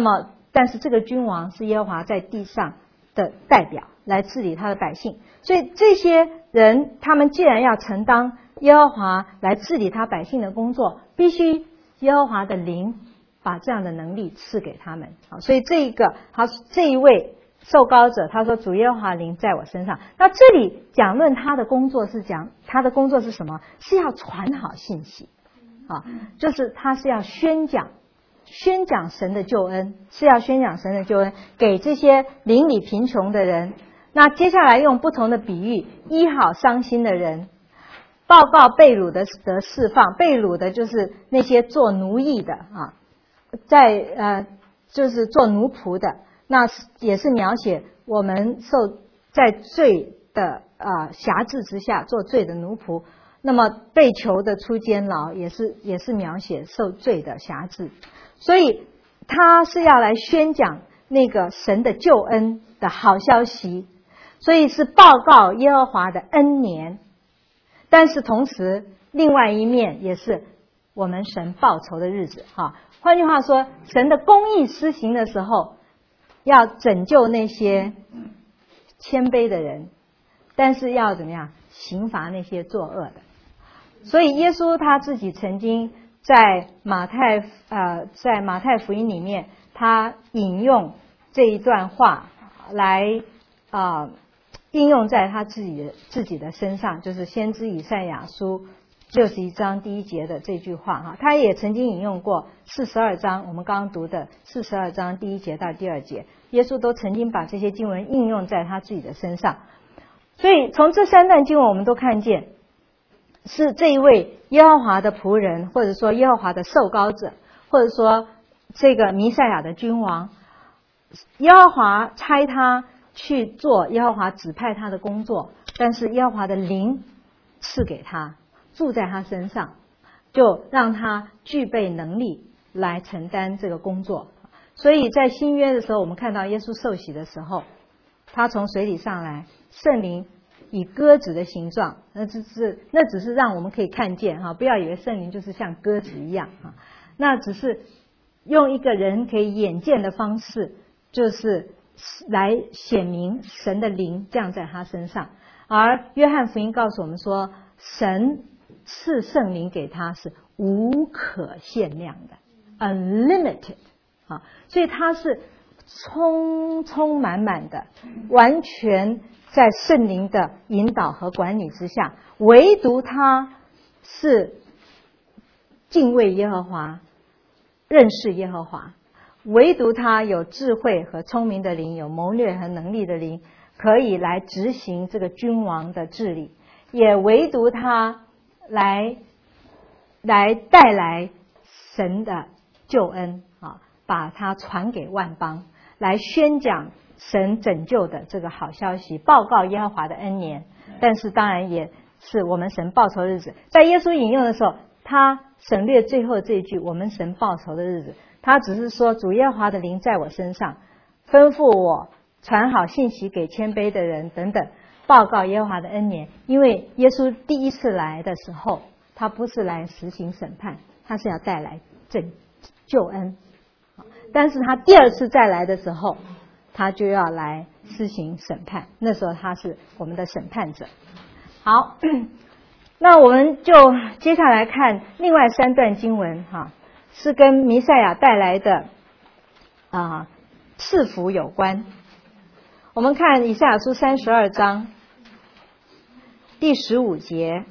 但是这个君王是耶和华在地上的代表，来治理他的百姓。所以这些人，他们既然要承担耶和华来治理他百姓的工作，必须耶和华的灵把这样的能力赐给他们。好，所以这一个好，这一位受膏者，他说主耶和华灵在我身上。那这里讲论他的工作是讲他的工作是什么？是要传好信息啊，就是他是要宣讲宣讲神的救恩，是要宣讲神的救恩给这些邻里贫穷的人。那接下来用不同的比喻医好伤心的人，报告被掳的得释放，被掳的就是那些做奴役的啊，在呃就是做奴仆的，那也是描写我们受在罪的啊、呃、辖制之下做罪的奴仆。那么被囚的出监牢，也是也是描写受罪的辖制。所以他是要来宣讲那个神的救恩的好消息，所以是报告耶和华的恩年。但是同时另外一面也是我们神报仇的日子哈。换句话说，神的公义施行的时候，要拯救那些谦卑的人，但是要怎么样刑罚那些作恶的。所以耶稣他自己曾经在马太呃在马太福音里面，他引用这一段话来啊、呃、应用在他自己的自己的身上，就是先知以赛亚书六十一章第一节的这句话哈。他也曾经引用过四十二章，我们刚刚读的四十二章第一节到第二节，耶稣都曾经把这些经文应用在他自己的身上。所以从这三段经文我们都看见，是这一位耶和华的仆人，或者说耶和华的受膏者，或者说这个弥赛亚的君王，耶和华差他去做耶和华指派他的工作，但是耶和华的灵赐给他，住在他身上，就让他具备能力来承担这个工作。所以在新约的时候，我们看到耶稣受洗的时候，他从水里上来，圣灵以鸽子的形状，那只是那只是让我们可以看见哈，不要以为圣灵就是像鸽子一样哈，那只是用一个人可以眼见的方式，就是来显明神的灵降在他身上。而约翰福音告诉我们说，神赐圣灵给他是无可限量的 ，unlimited 啊，所以他是充充满满的，完全在圣灵的引导和管理之下，唯独他是敬畏耶和华，认识耶和华，唯独他有智慧和聪明的灵，有谋略和能力的灵，可以来执行这个君王的治理，也唯独他来来带来神的救恩啊，把它传给万邦，来宣讲神拯救的这个好消息，报告耶和华的恩年。但是当然也是我们神报仇的日子。在耶稣引用的时候，他省略最后这一句我们神报仇的日子，他只是说主耶和华的灵在我身上，吩咐我传好信息给谦卑的人等等，报告耶和华的恩年。因为耶稣第一次来的时候，他不是来实行审判，他是要带来拯救恩。但是他第二次再来的时候，他就要来施行审判，那时候他是我们的审判者。好，那我们就接下来看另外三段经文哈，是跟弥赛亚带来的啊赐福有关。我们看以赛亚书三十二章第十五节，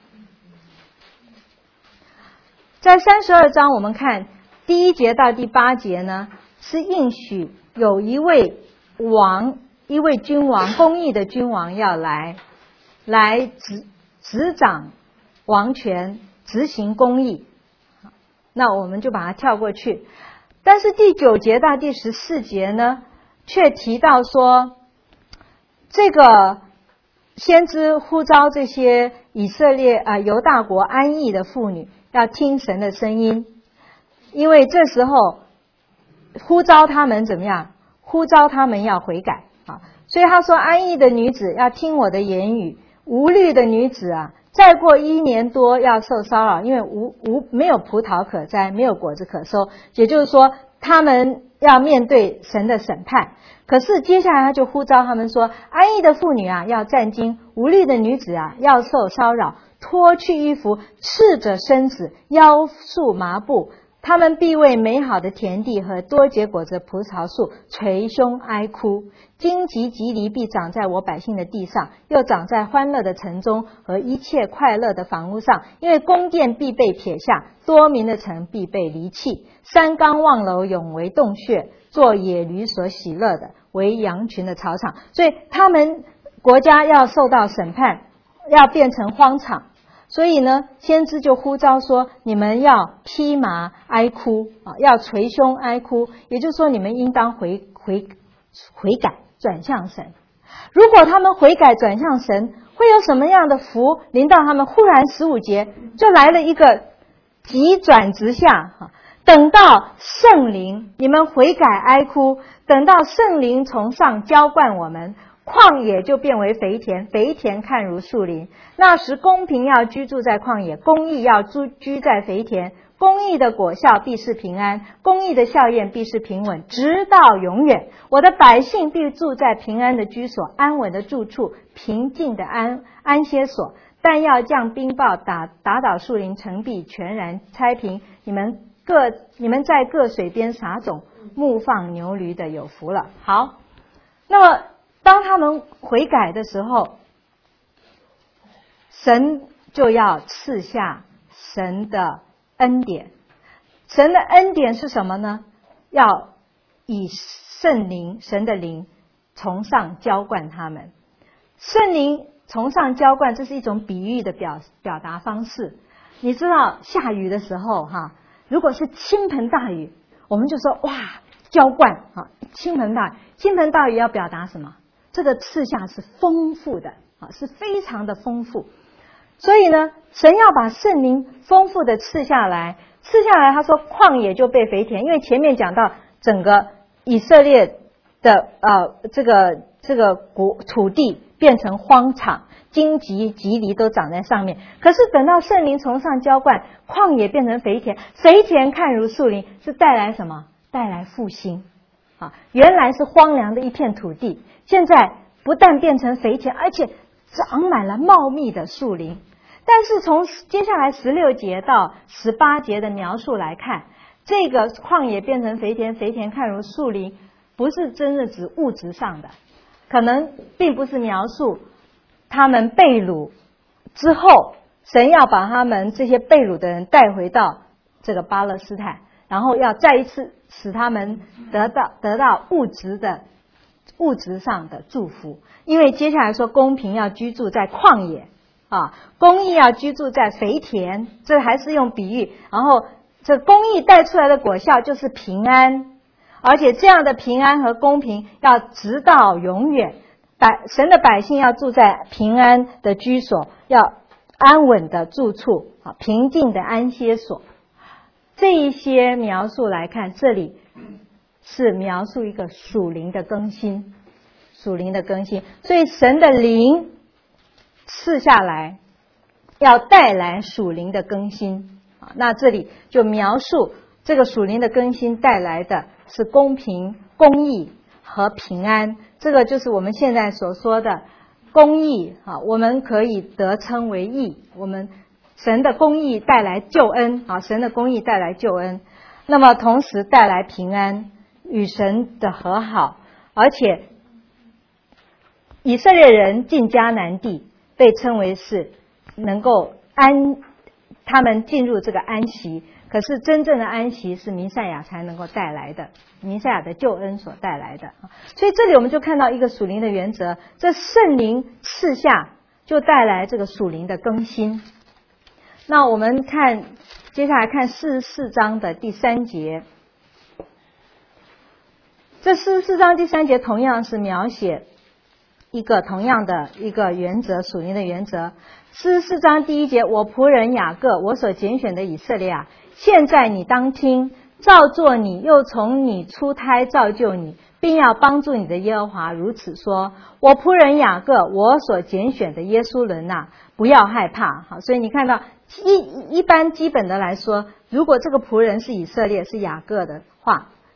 在三十二章我们看第一节到第八节呢，是应许有一位王，一位君王，公义的君王要来，来执执掌王权，执行公义。那我们就把它跳过去。但是第九节到第十四节呢，却提到说，这个先知呼召这些以色列啊、呃、犹大国安逸的妇女要听神的声音，因为这时候呼召他们怎么样？呼召他们要悔改啊！所以他说，安逸的女子要听我的言语，无虑的女子啊，再过一年多要受骚扰，因为无无没有葡萄可摘，没有果子可收。也就是说，他们要面对神的审判。可是接下来他就呼召他们说，安逸的妇女啊要战惊，无虑的女子啊要受骚扰，脱去衣服，赤着身子，腰束麻布，他们必为美好的田地和多结果子的葡萄树捶胸哀哭。荆棘棘藜必长在我百姓的地上，又长在欢乐的城中和一切快乐的房屋上，因为宫殿必被撇下，多民的城必被离弃。山冈望楼永为洞穴，做野驴所喜乐的，为羊群的草场。所以他们国家要受到审判，要变成荒场。所以呢，先知就呼召说，你们要披麻哀哭啊，要捶胸哀哭，也就是说你们应当回回悔改转向神。如果他们悔改转向神，会有什么样的福临到他们？忽然十五节就来了一个急转直下，等到圣灵，你们悔改哀哭，等到圣灵从上浇灌我们，旷野就变为肥田，肥田看如树林。那时公平要居住在旷野，公义要居居在肥田。公义的果效必是平安，公义的效验必是平稳，直到永远。我的百姓必住在平安的居所，安稳的住处，平静的安安歇所。但要降冰雹，打打倒树林，城壁全然拆平。你们各你们在各水边撒种，牧放牛驴的有福了。好，那么当他们悔改的时候，神就要赐下神的恩典。神的恩典是什么呢？要以圣灵，神的灵从上浇灌他们。圣灵从上浇灌，这是一种比喻的表表达方式。你知道下雨的时候哈，如果是倾盆大雨，我们就说哇浇灌啊，倾盆大雨。倾盆大雨要表达什么？这个赐下是丰富的啊，是非常的丰富。所以呢，神要把圣灵丰富的赐下来，赐下来他说旷野就被肥田，因为前面讲到整个以色列的呃这个这个国土地变成荒场，荆棘棘藜都长在上面。可是等到圣灵从上浇灌，旷野变成肥田，肥田看如树林，是带来什么？带来复兴啊！原来是荒凉的一片土地，现在不但变成肥田，而且长满了茂密的树林。但是从接下来十六节到十八节的描述来看，这个旷野变成肥田，肥田看如树林，不是真的指物质上的，可能并不是描述他们被掳之后，神要把他们这些被掳的人带回到这个巴勒斯坦，然后要再一次使他们得到得到物质的物质上的祝福。因为接下来说公平要居住在旷野啊，公义要居住在肥田，这还是用比喻。然后这公义带出来的果效就是平安，而且这样的平安和公平要直到永远。百神的百姓要住在平安的居所，要安稳的住处，平静的安歇所。这一些描述来看，这里是描述一个属灵的更新，属灵的更新。所以神的灵赐下来，要带来属灵的更新。那这里就描述这个属灵的更新带来的是公平、公义和平安。这个就是我们现在所说的公义啊，我们可以得称为义。我们神的公义带来救恩啊，神的公义带来救恩，那么同时带来平安，与神的和好。而且以色列人进迦南地被称为是能够安，他们进入这个安息。可是真正的安息是弥赛亚才能够带来的，弥赛亚的救恩所带来的。所以这里我们就看到一个属灵的原则，这圣灵赐下就带来这个属灵的更新。那我们看接下来看四十四章的第三节，这四十四章第三节同样是描写一个同样的一个原则，属灵的原则。四十四章第一节，我仆人雅各，我所拣选的以色列啊，现在你当听，造作你又从你出胎造就你，并要帮助你的耶和华如此说，我仆人雅各，我所拣选的耶稣人啊，不要害怕。好，所以你看到一一般基本的来说，如果这个仆人是以色列是雅各的话，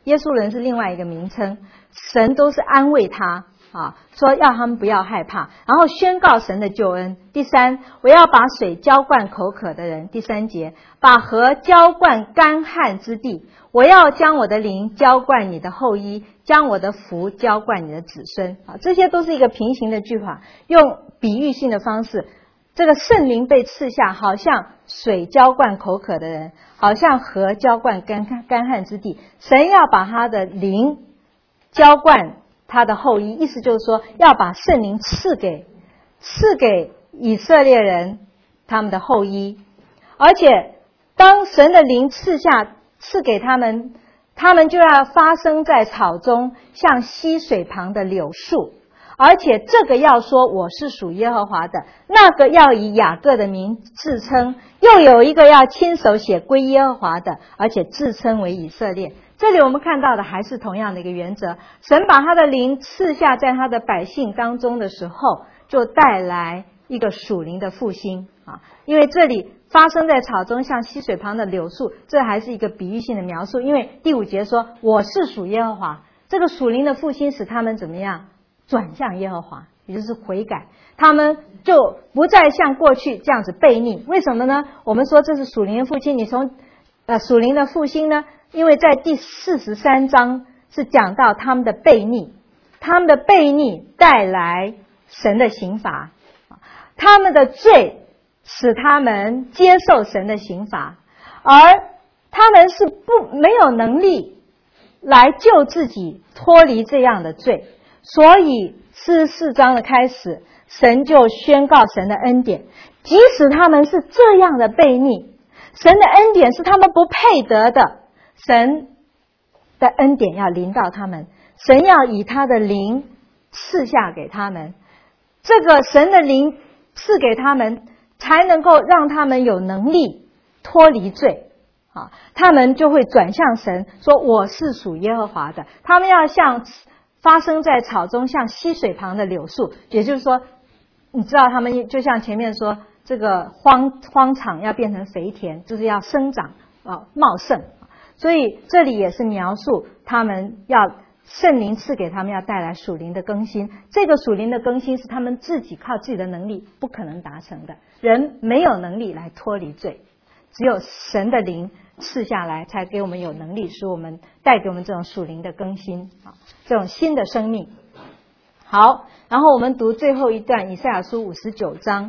耶稣人是另外一个名称，神都是安慰他啊，说要他们不要害怕，然后宣告神的救恩。第三，我要把水浇灌口渴的人。第三节，把河浇灌干旱之地，我要将我的灵浇灌你的后裔，将我的福浇灌你的子孙啊，这些都是一个平行的句法，用比喻性的方式。这个圣灵被赐下，好像水浇灌口渴的人，好像河浇灌干干旱之地。神要把他的灵浇灌他的后裔，意思就是说要把圣灵赐给赐给以色列人他们的后裔。而且当神的灵赐下赐给他们，他们就要发生在草中，像溪水旁的柳树。而且这个要说我是属耶和华的，那个要以雅各的名自称，又有一个要亲手写归耶和华的，而且自称为以色列。这里我们看到的还是同样的一个原则，神把他的灵赐下在他的百姓当中的时候，就带来一个属灵的复兴啊！因为这里发生在草中像溪水旁的柳树，这还是一个比喻性的描述。因为第五节说我是属耶和华，这个属灵的复兴使他们怎么样？转向耶和华，也就是悔改，他们就不再像过去这样子悖逆。为什么呢？我们说这是属灵的复兴，你从呃属灵的复兴呢，因为在第四十三章是讲到他们的悖逆，他们的悖逆带来神的刑罚，他们的罪使他们接受神的刑罚，而他们是不没有能力来救自己脱离这样的罪。所以四十四章的开始，神就宣告神的恩典，即使他们是这样的悖逆，神的恩典是他们不配得的，神的恩典要临到他们，神要以他的灵赐下给他们，这个神的灵赐给他们，才能够让他们有能力脱离罪啊，他们就会转向神，说我是属耶和华的。他们要像发生在草中像溪水旁的柳树，也就是说你知道他们就像前面说这个荒荒场要变成肥田，就是要生长啊茂盛。所以这里也是描述他们要圣灵赐给他们要带来属灵的更新，这个属灵的更新是他们自己靠自己的能力不可能达成的，人没有能力来脱离罪，只有神的灵赐下来才给我们有能力，使我们带给我们这种属灵的更新啊，这种新的生命。好，然后我们读最后一段以赛亚书五十九章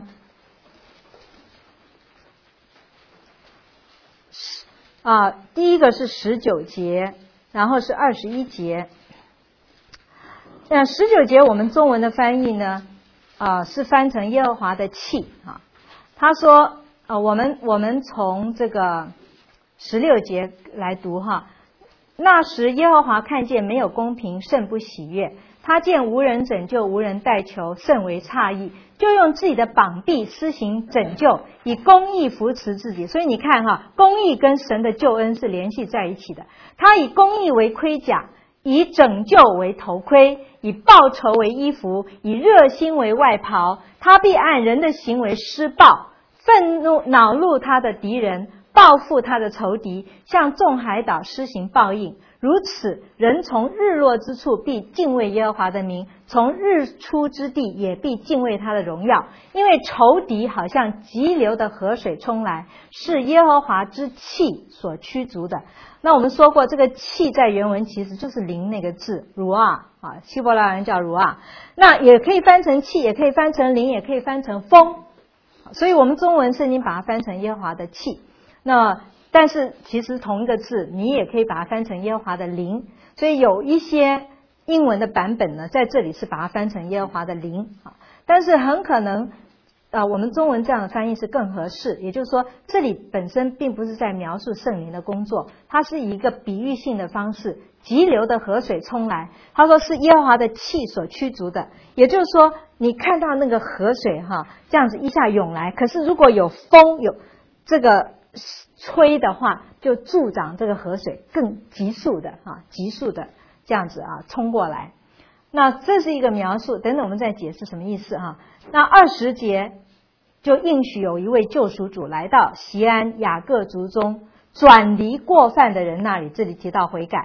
啊，第一个是十九节，然后是二十一节。那十九节我们中文的翻译呢啊是翻成耶和华的气啊，他说呃我们我们从这个十六节来读哈。那时耶和华看见没有公平，甚不喜悦，他见无人拯救，无人代求，甚为诧异，就用自己的膀臂施行拯救，以公义扶持自己。所以你看哈，公义跟神的救恩是联系在一起的，他以公义为盔甲，以拯救为头盔，以报仇为衣服，以热心为外袍，他必按人的行为施报，愤怒恼怒他的敌人，报复他的仇敌，向众海岛施行报应。如此，人从日落之处必敬畏耶和华的名，从日出之地也必敬畏他的荣耀。因为仇敌好像急流的河水冲来，是耶和华之气所驱逐的。那我们说过，这个气在原文其实就是灵那个字，如啊啊，希伯来人叫如啊，那也可以翻成气，也可以翻成灵，也可以翻成风。所以我们中文圣经把它翻成耶和华的气。那但是其实同一个字你也可以把它翻成耶和华的灵，所以有一些英文的版本呢在这里是把它翻成耶和华的灵，但是很可能呃，我们中文这样的翻译是更合适，也就是说这里本身并不是在描述圣灵的工作，它是以一个比喻性的方式，急流的河水冲来，他说是耶和华的气所驱逐的，也就是说你看到那个河水哈这样子一下涌来，可是如果有风有这个吹的话，就助长这个河水更急速的啊，急速的这样子啊冲过来。那这是一个描述，等等我们再解释什么意思哈。那二十节就应许有一位救赎主来到锡安雅各族中，转离过犯的人那里，这里提到悔改。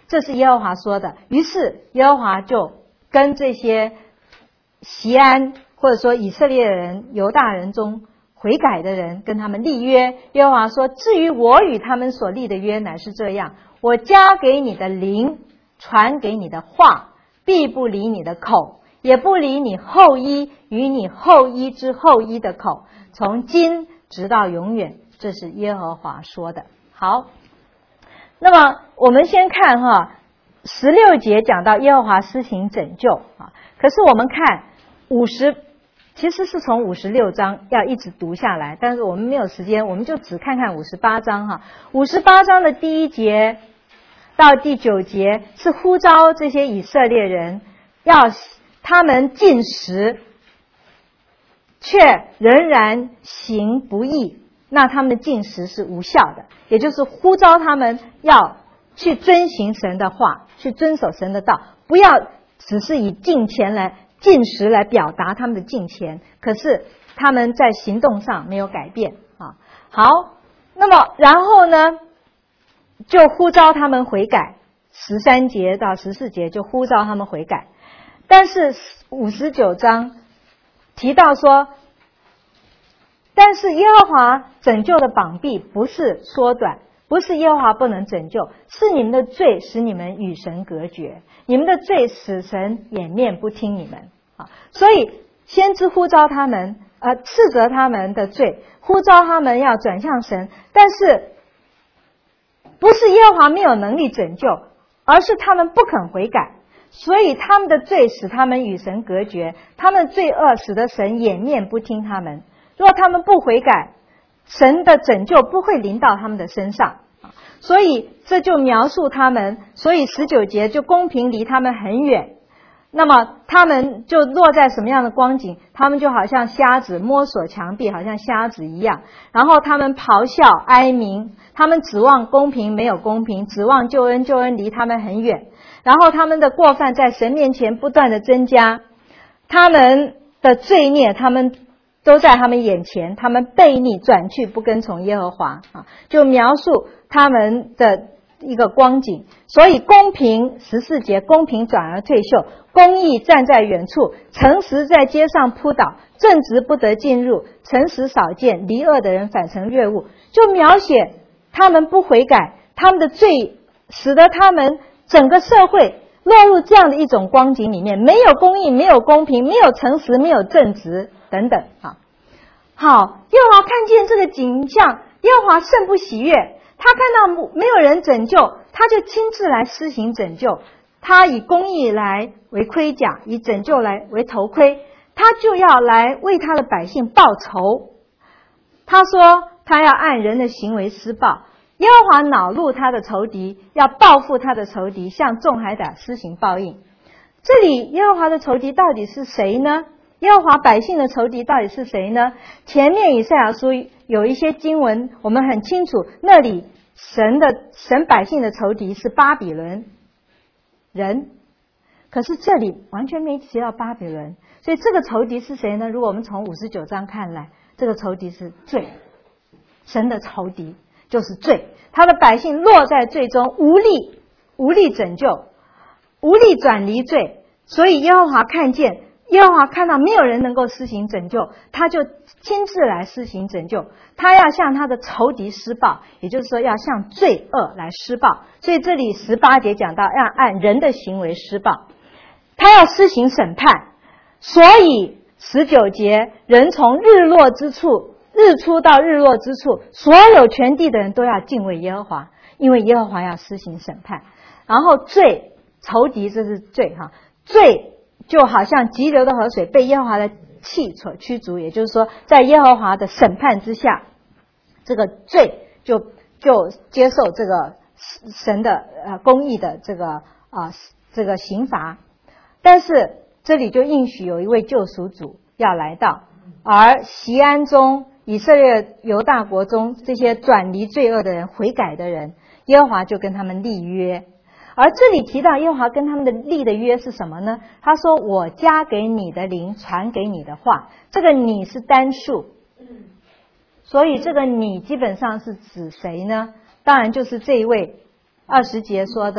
这是耶和华说的。于是耶和华就跟这些锡安或者说以色列人、犹大人中悔改的人跟他们立约。耶和华说：至于我与他们所立的约乃是这样，我加给你的灵，传给你的话，必不离你的口，也不离你后裔与你后裔之后裔的口，从今直到永远。这是耶和华说的。好，那么我们先看哈，十六节讲到耶和华施行拯救啊，可是我们看五十，其实是从五十六章要一直读下来，但是我们没有时间，我们就只看看五十八章哈。五十八章的第一节到第九节是呼召这些以色列人要他们禁食，却仍然行不义，那他们的禁食是无效的，也就是呼召他们要去遵行神的话，去遵守神的道，不要只是以敬虔来禁食来表达他们的敬虔，可是他们在行动上没有改变啊。好，那么然后呢，就呼召他们悔改，十三节到十四节就呼召他们悔改。但是五十九章提到说，但是耶和华拯救的膀臂不是缩短，不是耶和华不能拯救，是你们的罪使你们与神隔绝，你们的罪使神掩面不听你们啊。所以先知呼召他们，呃，斥责他们的罪，呼召他们要转向神，但是不是耶和华没有能力拯救，而是他们不肯悔改，所以他们的罪使他们与神隔绝，他们的罪恶使得神掩面不听他们。若他们不悔改，神的拯救不会临到他们的身上。所以这就描述他们，所以十九节就公平离他们很远。那么他们就落在什么样的光景？他们就好像瞎子摸索墙壁，好像瞎子一样。然后他们咆哮哀鸣，他们指望公平没有公平，指望救恩，救恩离他们很远。然后他们的过犯在神面前不断的增加，他们的罪孽他们都在他们眼前，他们悖逆转去不跟从耶和华啊，就描述他们的一个光景。所以公平十四节，公平转而退休，公义站在远处，诚实在街上扑倒，正直不得进入，诚实少见，离恶的人反成掠物，就描写他们不悔改，他们的罪使得他们整个社会落入这样的一种光景里面，没有公义，没有公平，没有诚实，没有正直等等啊。好，耶和华看见这个景象，耶和华甚不喜悦，他看到没有人拯救，他就亲自来施行拯救，他以公义来为盔甲，以拯救来为头盔，他就要来为他的百姓报仇。他说他要按人的行为施报，耶和华恼怒他的仇敌，要报复他的仇敌，向众海岛施行报应。这里耶和华的仇敌到底是谁呢？耶和华百姓的仇敌到底是谁呢？前面以赛亚书有一些经文我们很清楚，那里神的神百姓的仇敌是巴比伦人，可是这里完全没提到巴比伦，所以这个仇敌是谁呢？如果我们从五十九章看来，这个仇敌是罪，神的仇敌就是罪，他的百姓落在罪中，无力无力拯救，无力转离罪，所以耶和华看见耶和华看到没有人能够施行拯救，他就亲自来施行拯救，他要向他的仇敌施报，也就是说要向罪恶来施报。所以这里十八节讲到要按人的行为施报，他要施行审判。所以十九节，人从日落之处，日出到日落之处，所有全地的人都要敬畏耶和华，因为耶和华要施行审判。然后罪，仇敌，这是罪哈，罪就好像急流的河水被耶和华的气所驱逐，也就是说在耶和华的审判之下，这个罪就就接受这个神的呃公义的这个啊、呃、这个刑罚。但是这里就应许有一位救赎主要来到，而锡安中以色列犹大国中这些转离罪恶的人，悔改的人，耶和华就跟他们立约。而这里提到耶和华跟他们的立的约是什么呢？他说我加给你的灵，传给你的话，这个你是单数，所以这个你基本上是指谁呢？当然就是这一位二十节说的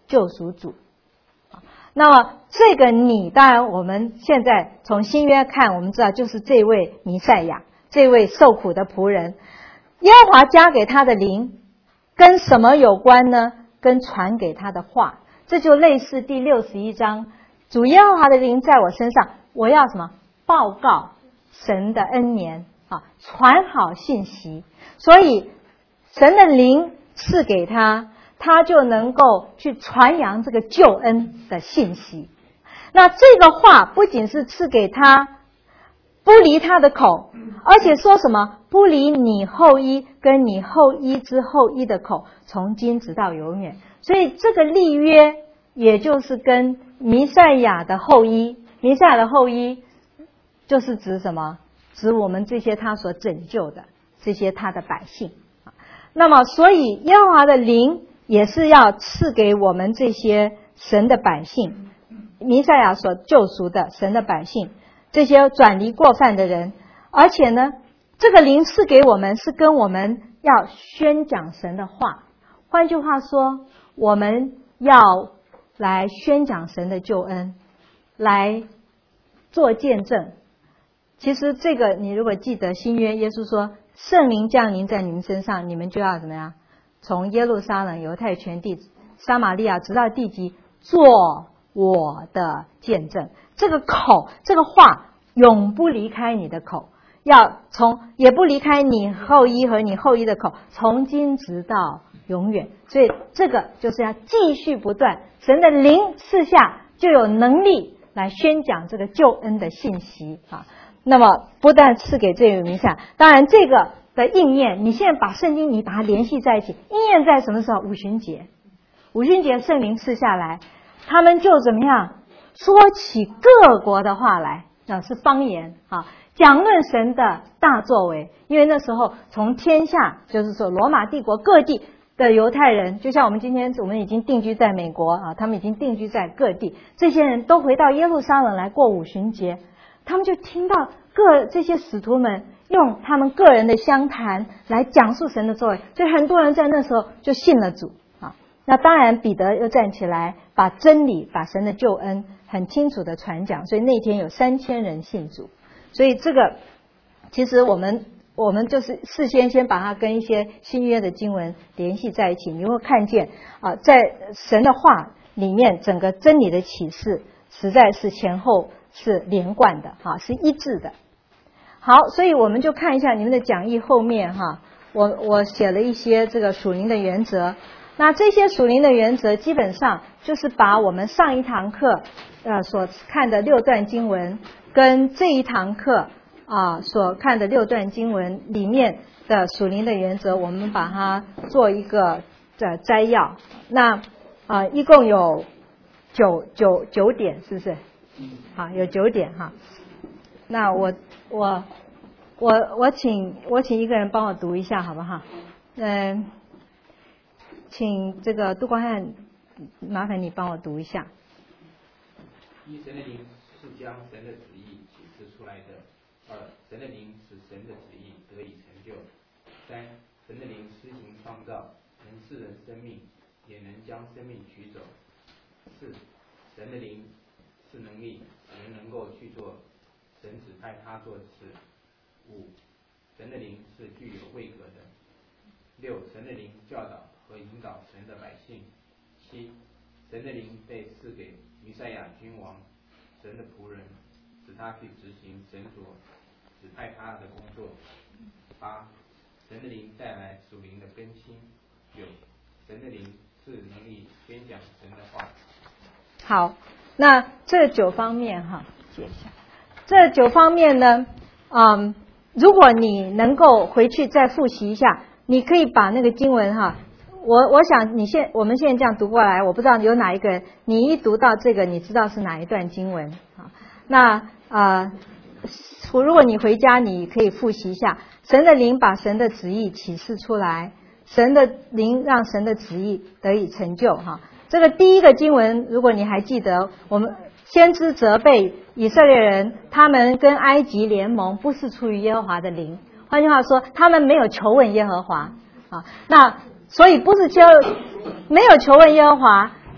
救赎主。那么这个你，当然我们现在从新约看，我们知道就是这位弥赛亚，这位受苦的仆人。耶和华加给他的灵跟什么有关呢？跟传给他的话。这就类似第六十一章，主耶和华的灵在我身上，我要什么？报告神的恩年啊，传好信息。所以神的灵赐给他，他就能够去传扬这个救恩的信息。那这个话不仅是赐给他，不离他的口，而且说什么？不离你后裔跟你后裔之后裔的口，从今直到永远。所以这个立约也就是跟弥赛亚的后裔，弥赛亚的后裔就是指什么？指我们这些他所拯救的这些他的百姓。那么所以耶和华的灵也是要赐给我们这些神的百姓，弥赛亚所救赎的神的百姓，这些转离过犯的人。而且呢，这个灵赐给我们是跟我们要宣讲神的话。换句话说，我们要来宣讲神的救恩，来做见证。其实这个你如果记得新约，耶稣说圣灵降临在你们身上，你们就要怎么样？从耶路撒冷、犹太全地、撒玛利亚直到地极，做我的见证。这个口，这个话永不离开你的口，要从也不离开你后裔和你后裔的口，从今直到永远。所以这个就是要继续不断，神的灵赐下就有能力来宣讲这个救恩的信息啊。那么不但赐给这位弥赛亚，当然这个的应验，你现在把圣经你把它联系在一起，应验在什么时候？五旬节。五旬节圣灵赐下来，他们就怎么样说起各国的话来，那是方言啊，讲论神的大作为。因为那时候从天下，就是说罗马帝国各地的犹太人，就像我们今天我们已经定居在美国啊，他们已经定居在各地，这些人都回到耶路撒冷来过五旬节，他们就听到各这些使徒们用他们个人的相谈来讲述神的作为，所以很多人在那时候就信了主啊。那当然彼得又站起来把真理把神的救恩很清楚的传讲，所以那天有三千人信主。所以这个其实我们我们就是事先先把它跟一些新约的经文联系在一起，你会看见啊，在神的话里面整个真理的启示实在是前后是连贯的哈，是一致的。好，所以我们就看一下你们的讲义后面哈，我我写了一些这个属灵的原则。那这些属灵的原则基本上就是把我们上一堂课呃所看的六段经文跟这一堂课啊所看的六段经文里面的属灵的原则，我们把它做一个的摘要。那啊一共有九九九点，是不是？好，有九点哈。那我我我我请我请一个人帮我读一下，好不好？嗯，请这个杜光汉，麻烦你帮我读一下。 一、神的灵是将神的旨意启示出来的；二、神的灵使神的旨意得以成就；三、神的灵施行创造，能赐人生命，也能将生命取走；四、神的灵是能力，人能够去做神指派他做的事；五、神的灵是具有位格的；六、神的灵教导和引导神的百姓；七、神的灵被赐给弥赛亚君王，神的仆人，使他去执行神所指派他的工作；八、神的灵带来属灵的更新；九、神的灵是能力宣讲神的话。 好，那这九方面哈，接一下。这九方面呢，嗯，如果你能够回去再复习一下，你可以把那个经文哈，我我想你现我们现在这样读过来，我不知道有哪一个，你一读到这个，你知道是哪一段经文啊？那啊、呃，如果你回家，你可以复习一下，神的灵把神的旨意启示出来，神的灵让神的旨意得以成就哈。这个第一个经文，如果你还记得，我们先知责备以色列人，他们跟埃及联盟不是出于耶和华的灵，换句话说，他们没有求问耶和华啊。那所以不是求没有求问耶和华，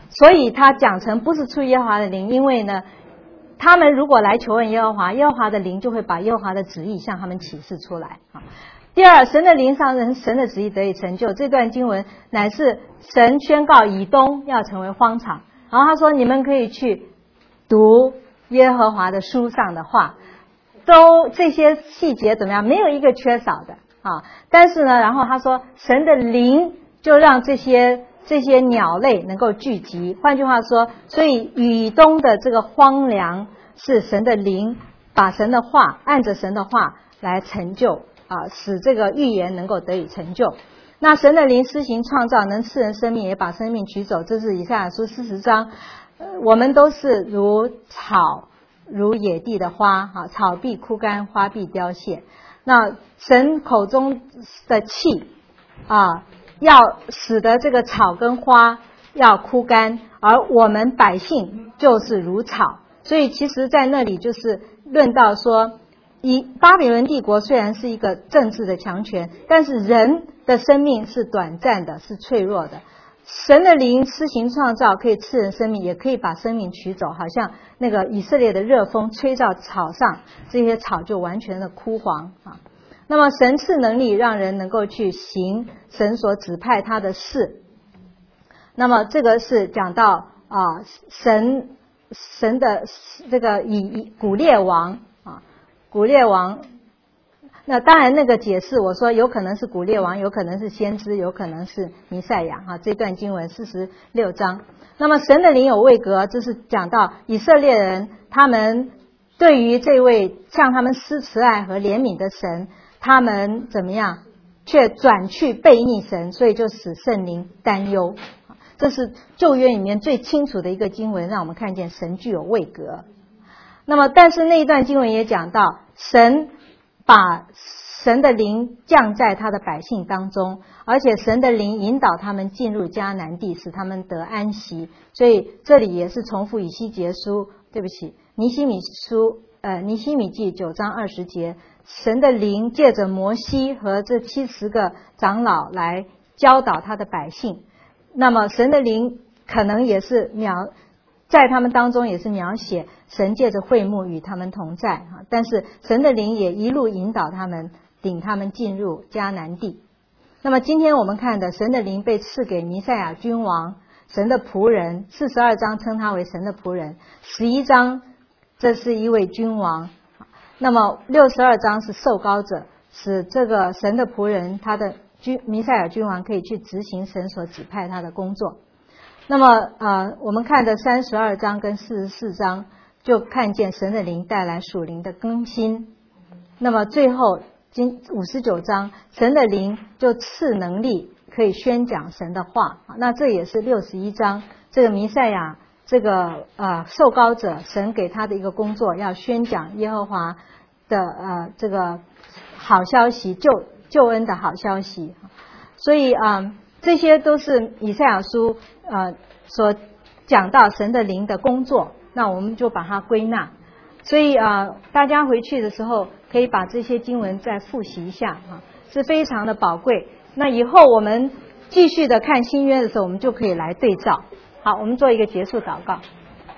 所以他讲成不是出于耶和华的灵，因为呢，他们如果来求问耶和华，耶和华的灵就会把耶和华的旨意向他们启示出来啊。第二，神的灵上人，神的旨意得以成就。这段经文乃是神宣告以东要成为荒场，然后他说你们可以去读耶和华的书上的话，都这些细节怎么样？没有一个缺少的啊。但是呢，然后他说神的灵就让这些这些鸟类能够聚集。换句话说，所以以东的这个荒凉是神的灵把神的话按着神的话来成就啊，使这个预言能够得以成就。那神的灵施行创造，能赐人生命，也把生命取走。这是以赛亚书四十章。呃，我们都是如草，如野地的花啊，草必枯干，花必凋谢。那神口中的气啊，要使得这个草跟花要枯干，而我们百姓就是如草。所以其实在那里就是论到说，以巴比伦帝国虽然是一个政治的强权，但是人的生命是短暂的，是脆弱的。神的灵施行创造，可以赐人生命，也可以把生命取走。好像那个以色列的热风吹到草上，这些草就完全的枯黄啊。那么神赐能力，让人能够去行神所指派他的事。那么这个是讲到啊，神神的这个以以古列王啊，古列王。那当然那个解释我说有可能是古列王，有可能是先知，有可能是弥赛亚啊。这段经文四十六章。那么神的灵有位格，这是讲到以色列人他们对于这位向他们施慈爱和怜悯的神，他们怎么样却转去背逆神，所以就使圣灵担忧。这是旧约里面最清楚的一个经文，让我们看见神具有位格。那么但是那一段经文也讲到神把神的灵降在他的百姓当中，而且神的灵引导他们进入迦南地，使他们得安息。所以这里也是重复以西结书，对不起，尼希米书呃尼希米记九章二十节，神的灵借着摩西和这七十个长老来教导他的百姓。那么神的灵可能也是描在他们当中也是描写神借着会幕与他们同在啊，但是神的灵也一路引导他们，领他们进入迦南地。那么今天我们看的神的灵被赐给弥赛亚君王，神的仆人，四十二章称他为神的仆人，十一章这是一位君王，那么六十二章是受膏者，使这个神的仆人他的君弥赛亚君王可以去执行神所指派他的工作。那么呃，我们看的三十二章跟四十四章就看见神的灵带来属灵的更新。那么最后今五十九章神的灵就赐能力可以宣讲神的话。那这也是六十一章这个弥赛亚这个呃受膏者神给他的一个工作，要宣讲耶和华的呃这个好消息，救救恩的好消息。所以啊、呃、这些都是以赛亚书呃所讲到神的灵的工作，那我们就把它归纳。所以啊、呃，大家回去的时候可以把这些经文再复习一下啊，是非常的宝贵。那以后我们继续的看新约的时候，我们就可以来对照。好，我们做一个结束祷告。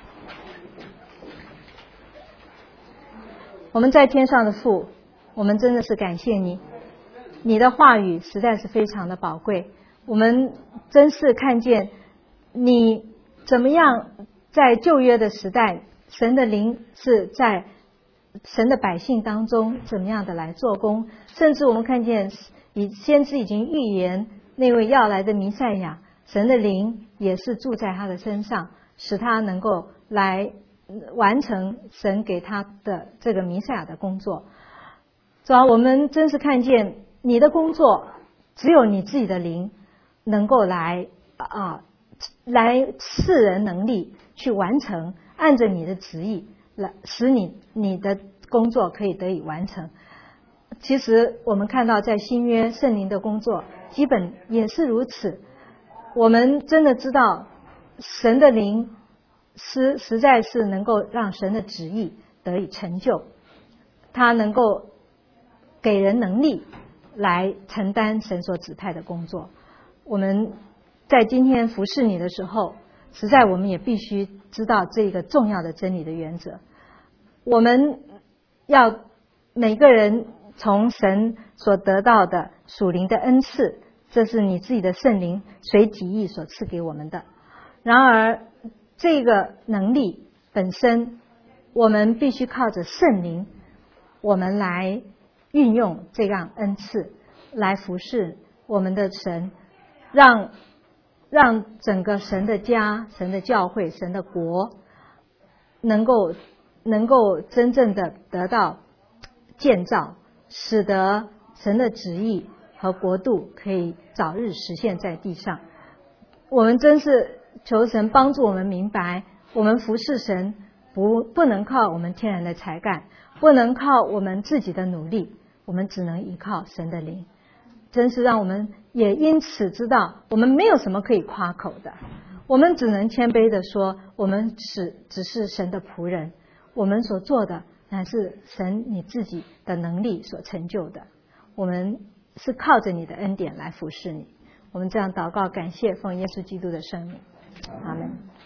我们在天上的父，我们真的是感谢你，你的话语实在是非常的宝贵。我们真是看见你怎么样在旧约的时代，神的灵是在神的百姓当中怎么样的来做工，甚至我们看见以先知已经预言那位要来的弥赛亚，神的灵也是住在他的身上，使他能够来完成神给他的这个弥赛亚的工作。主要我们真是看见你的工作只有你自己的灵能够来啊，来赐人能力去完成，按着你的旨意来使你你的工作可以得以完成。其实我们看到在新约圣灵的工作基本也是如此。我们真的知道神的灵实实在是能够让神的旨意得以成就，他能够给人能力来承担神所指派的工作。我们在今天服侍你的时候， 实在我们也必须知道这个重要的真理的原则。我们要每个人从神所得到的属灵的恩赐，这是你自己的圣灵随己意所赐给我们的。然而这个能力本身，我们必须靠着圣灵，我们来运用这样恩赐来服侍我们的神，让让整个神的家、神的教会、神的国能够能够真正的得到建造，使得神的旨意和国度可以早日实现在地上。我们真是求神帮助我们明白，我们服侍神不不能靠我们天然的才干，不能靠我们自己的努力，我们只能依靠神的灵。真是让我们也因此知道，我们没有什么可以夸口的，我们只能谦卑的说，我们只只是神的仆人，我们所做的乃是神你自己的能力所成就的，我们是靠着你的恩典来服侍你。我们这样祷告，感谢奉耶稣基督的圣名，阿们。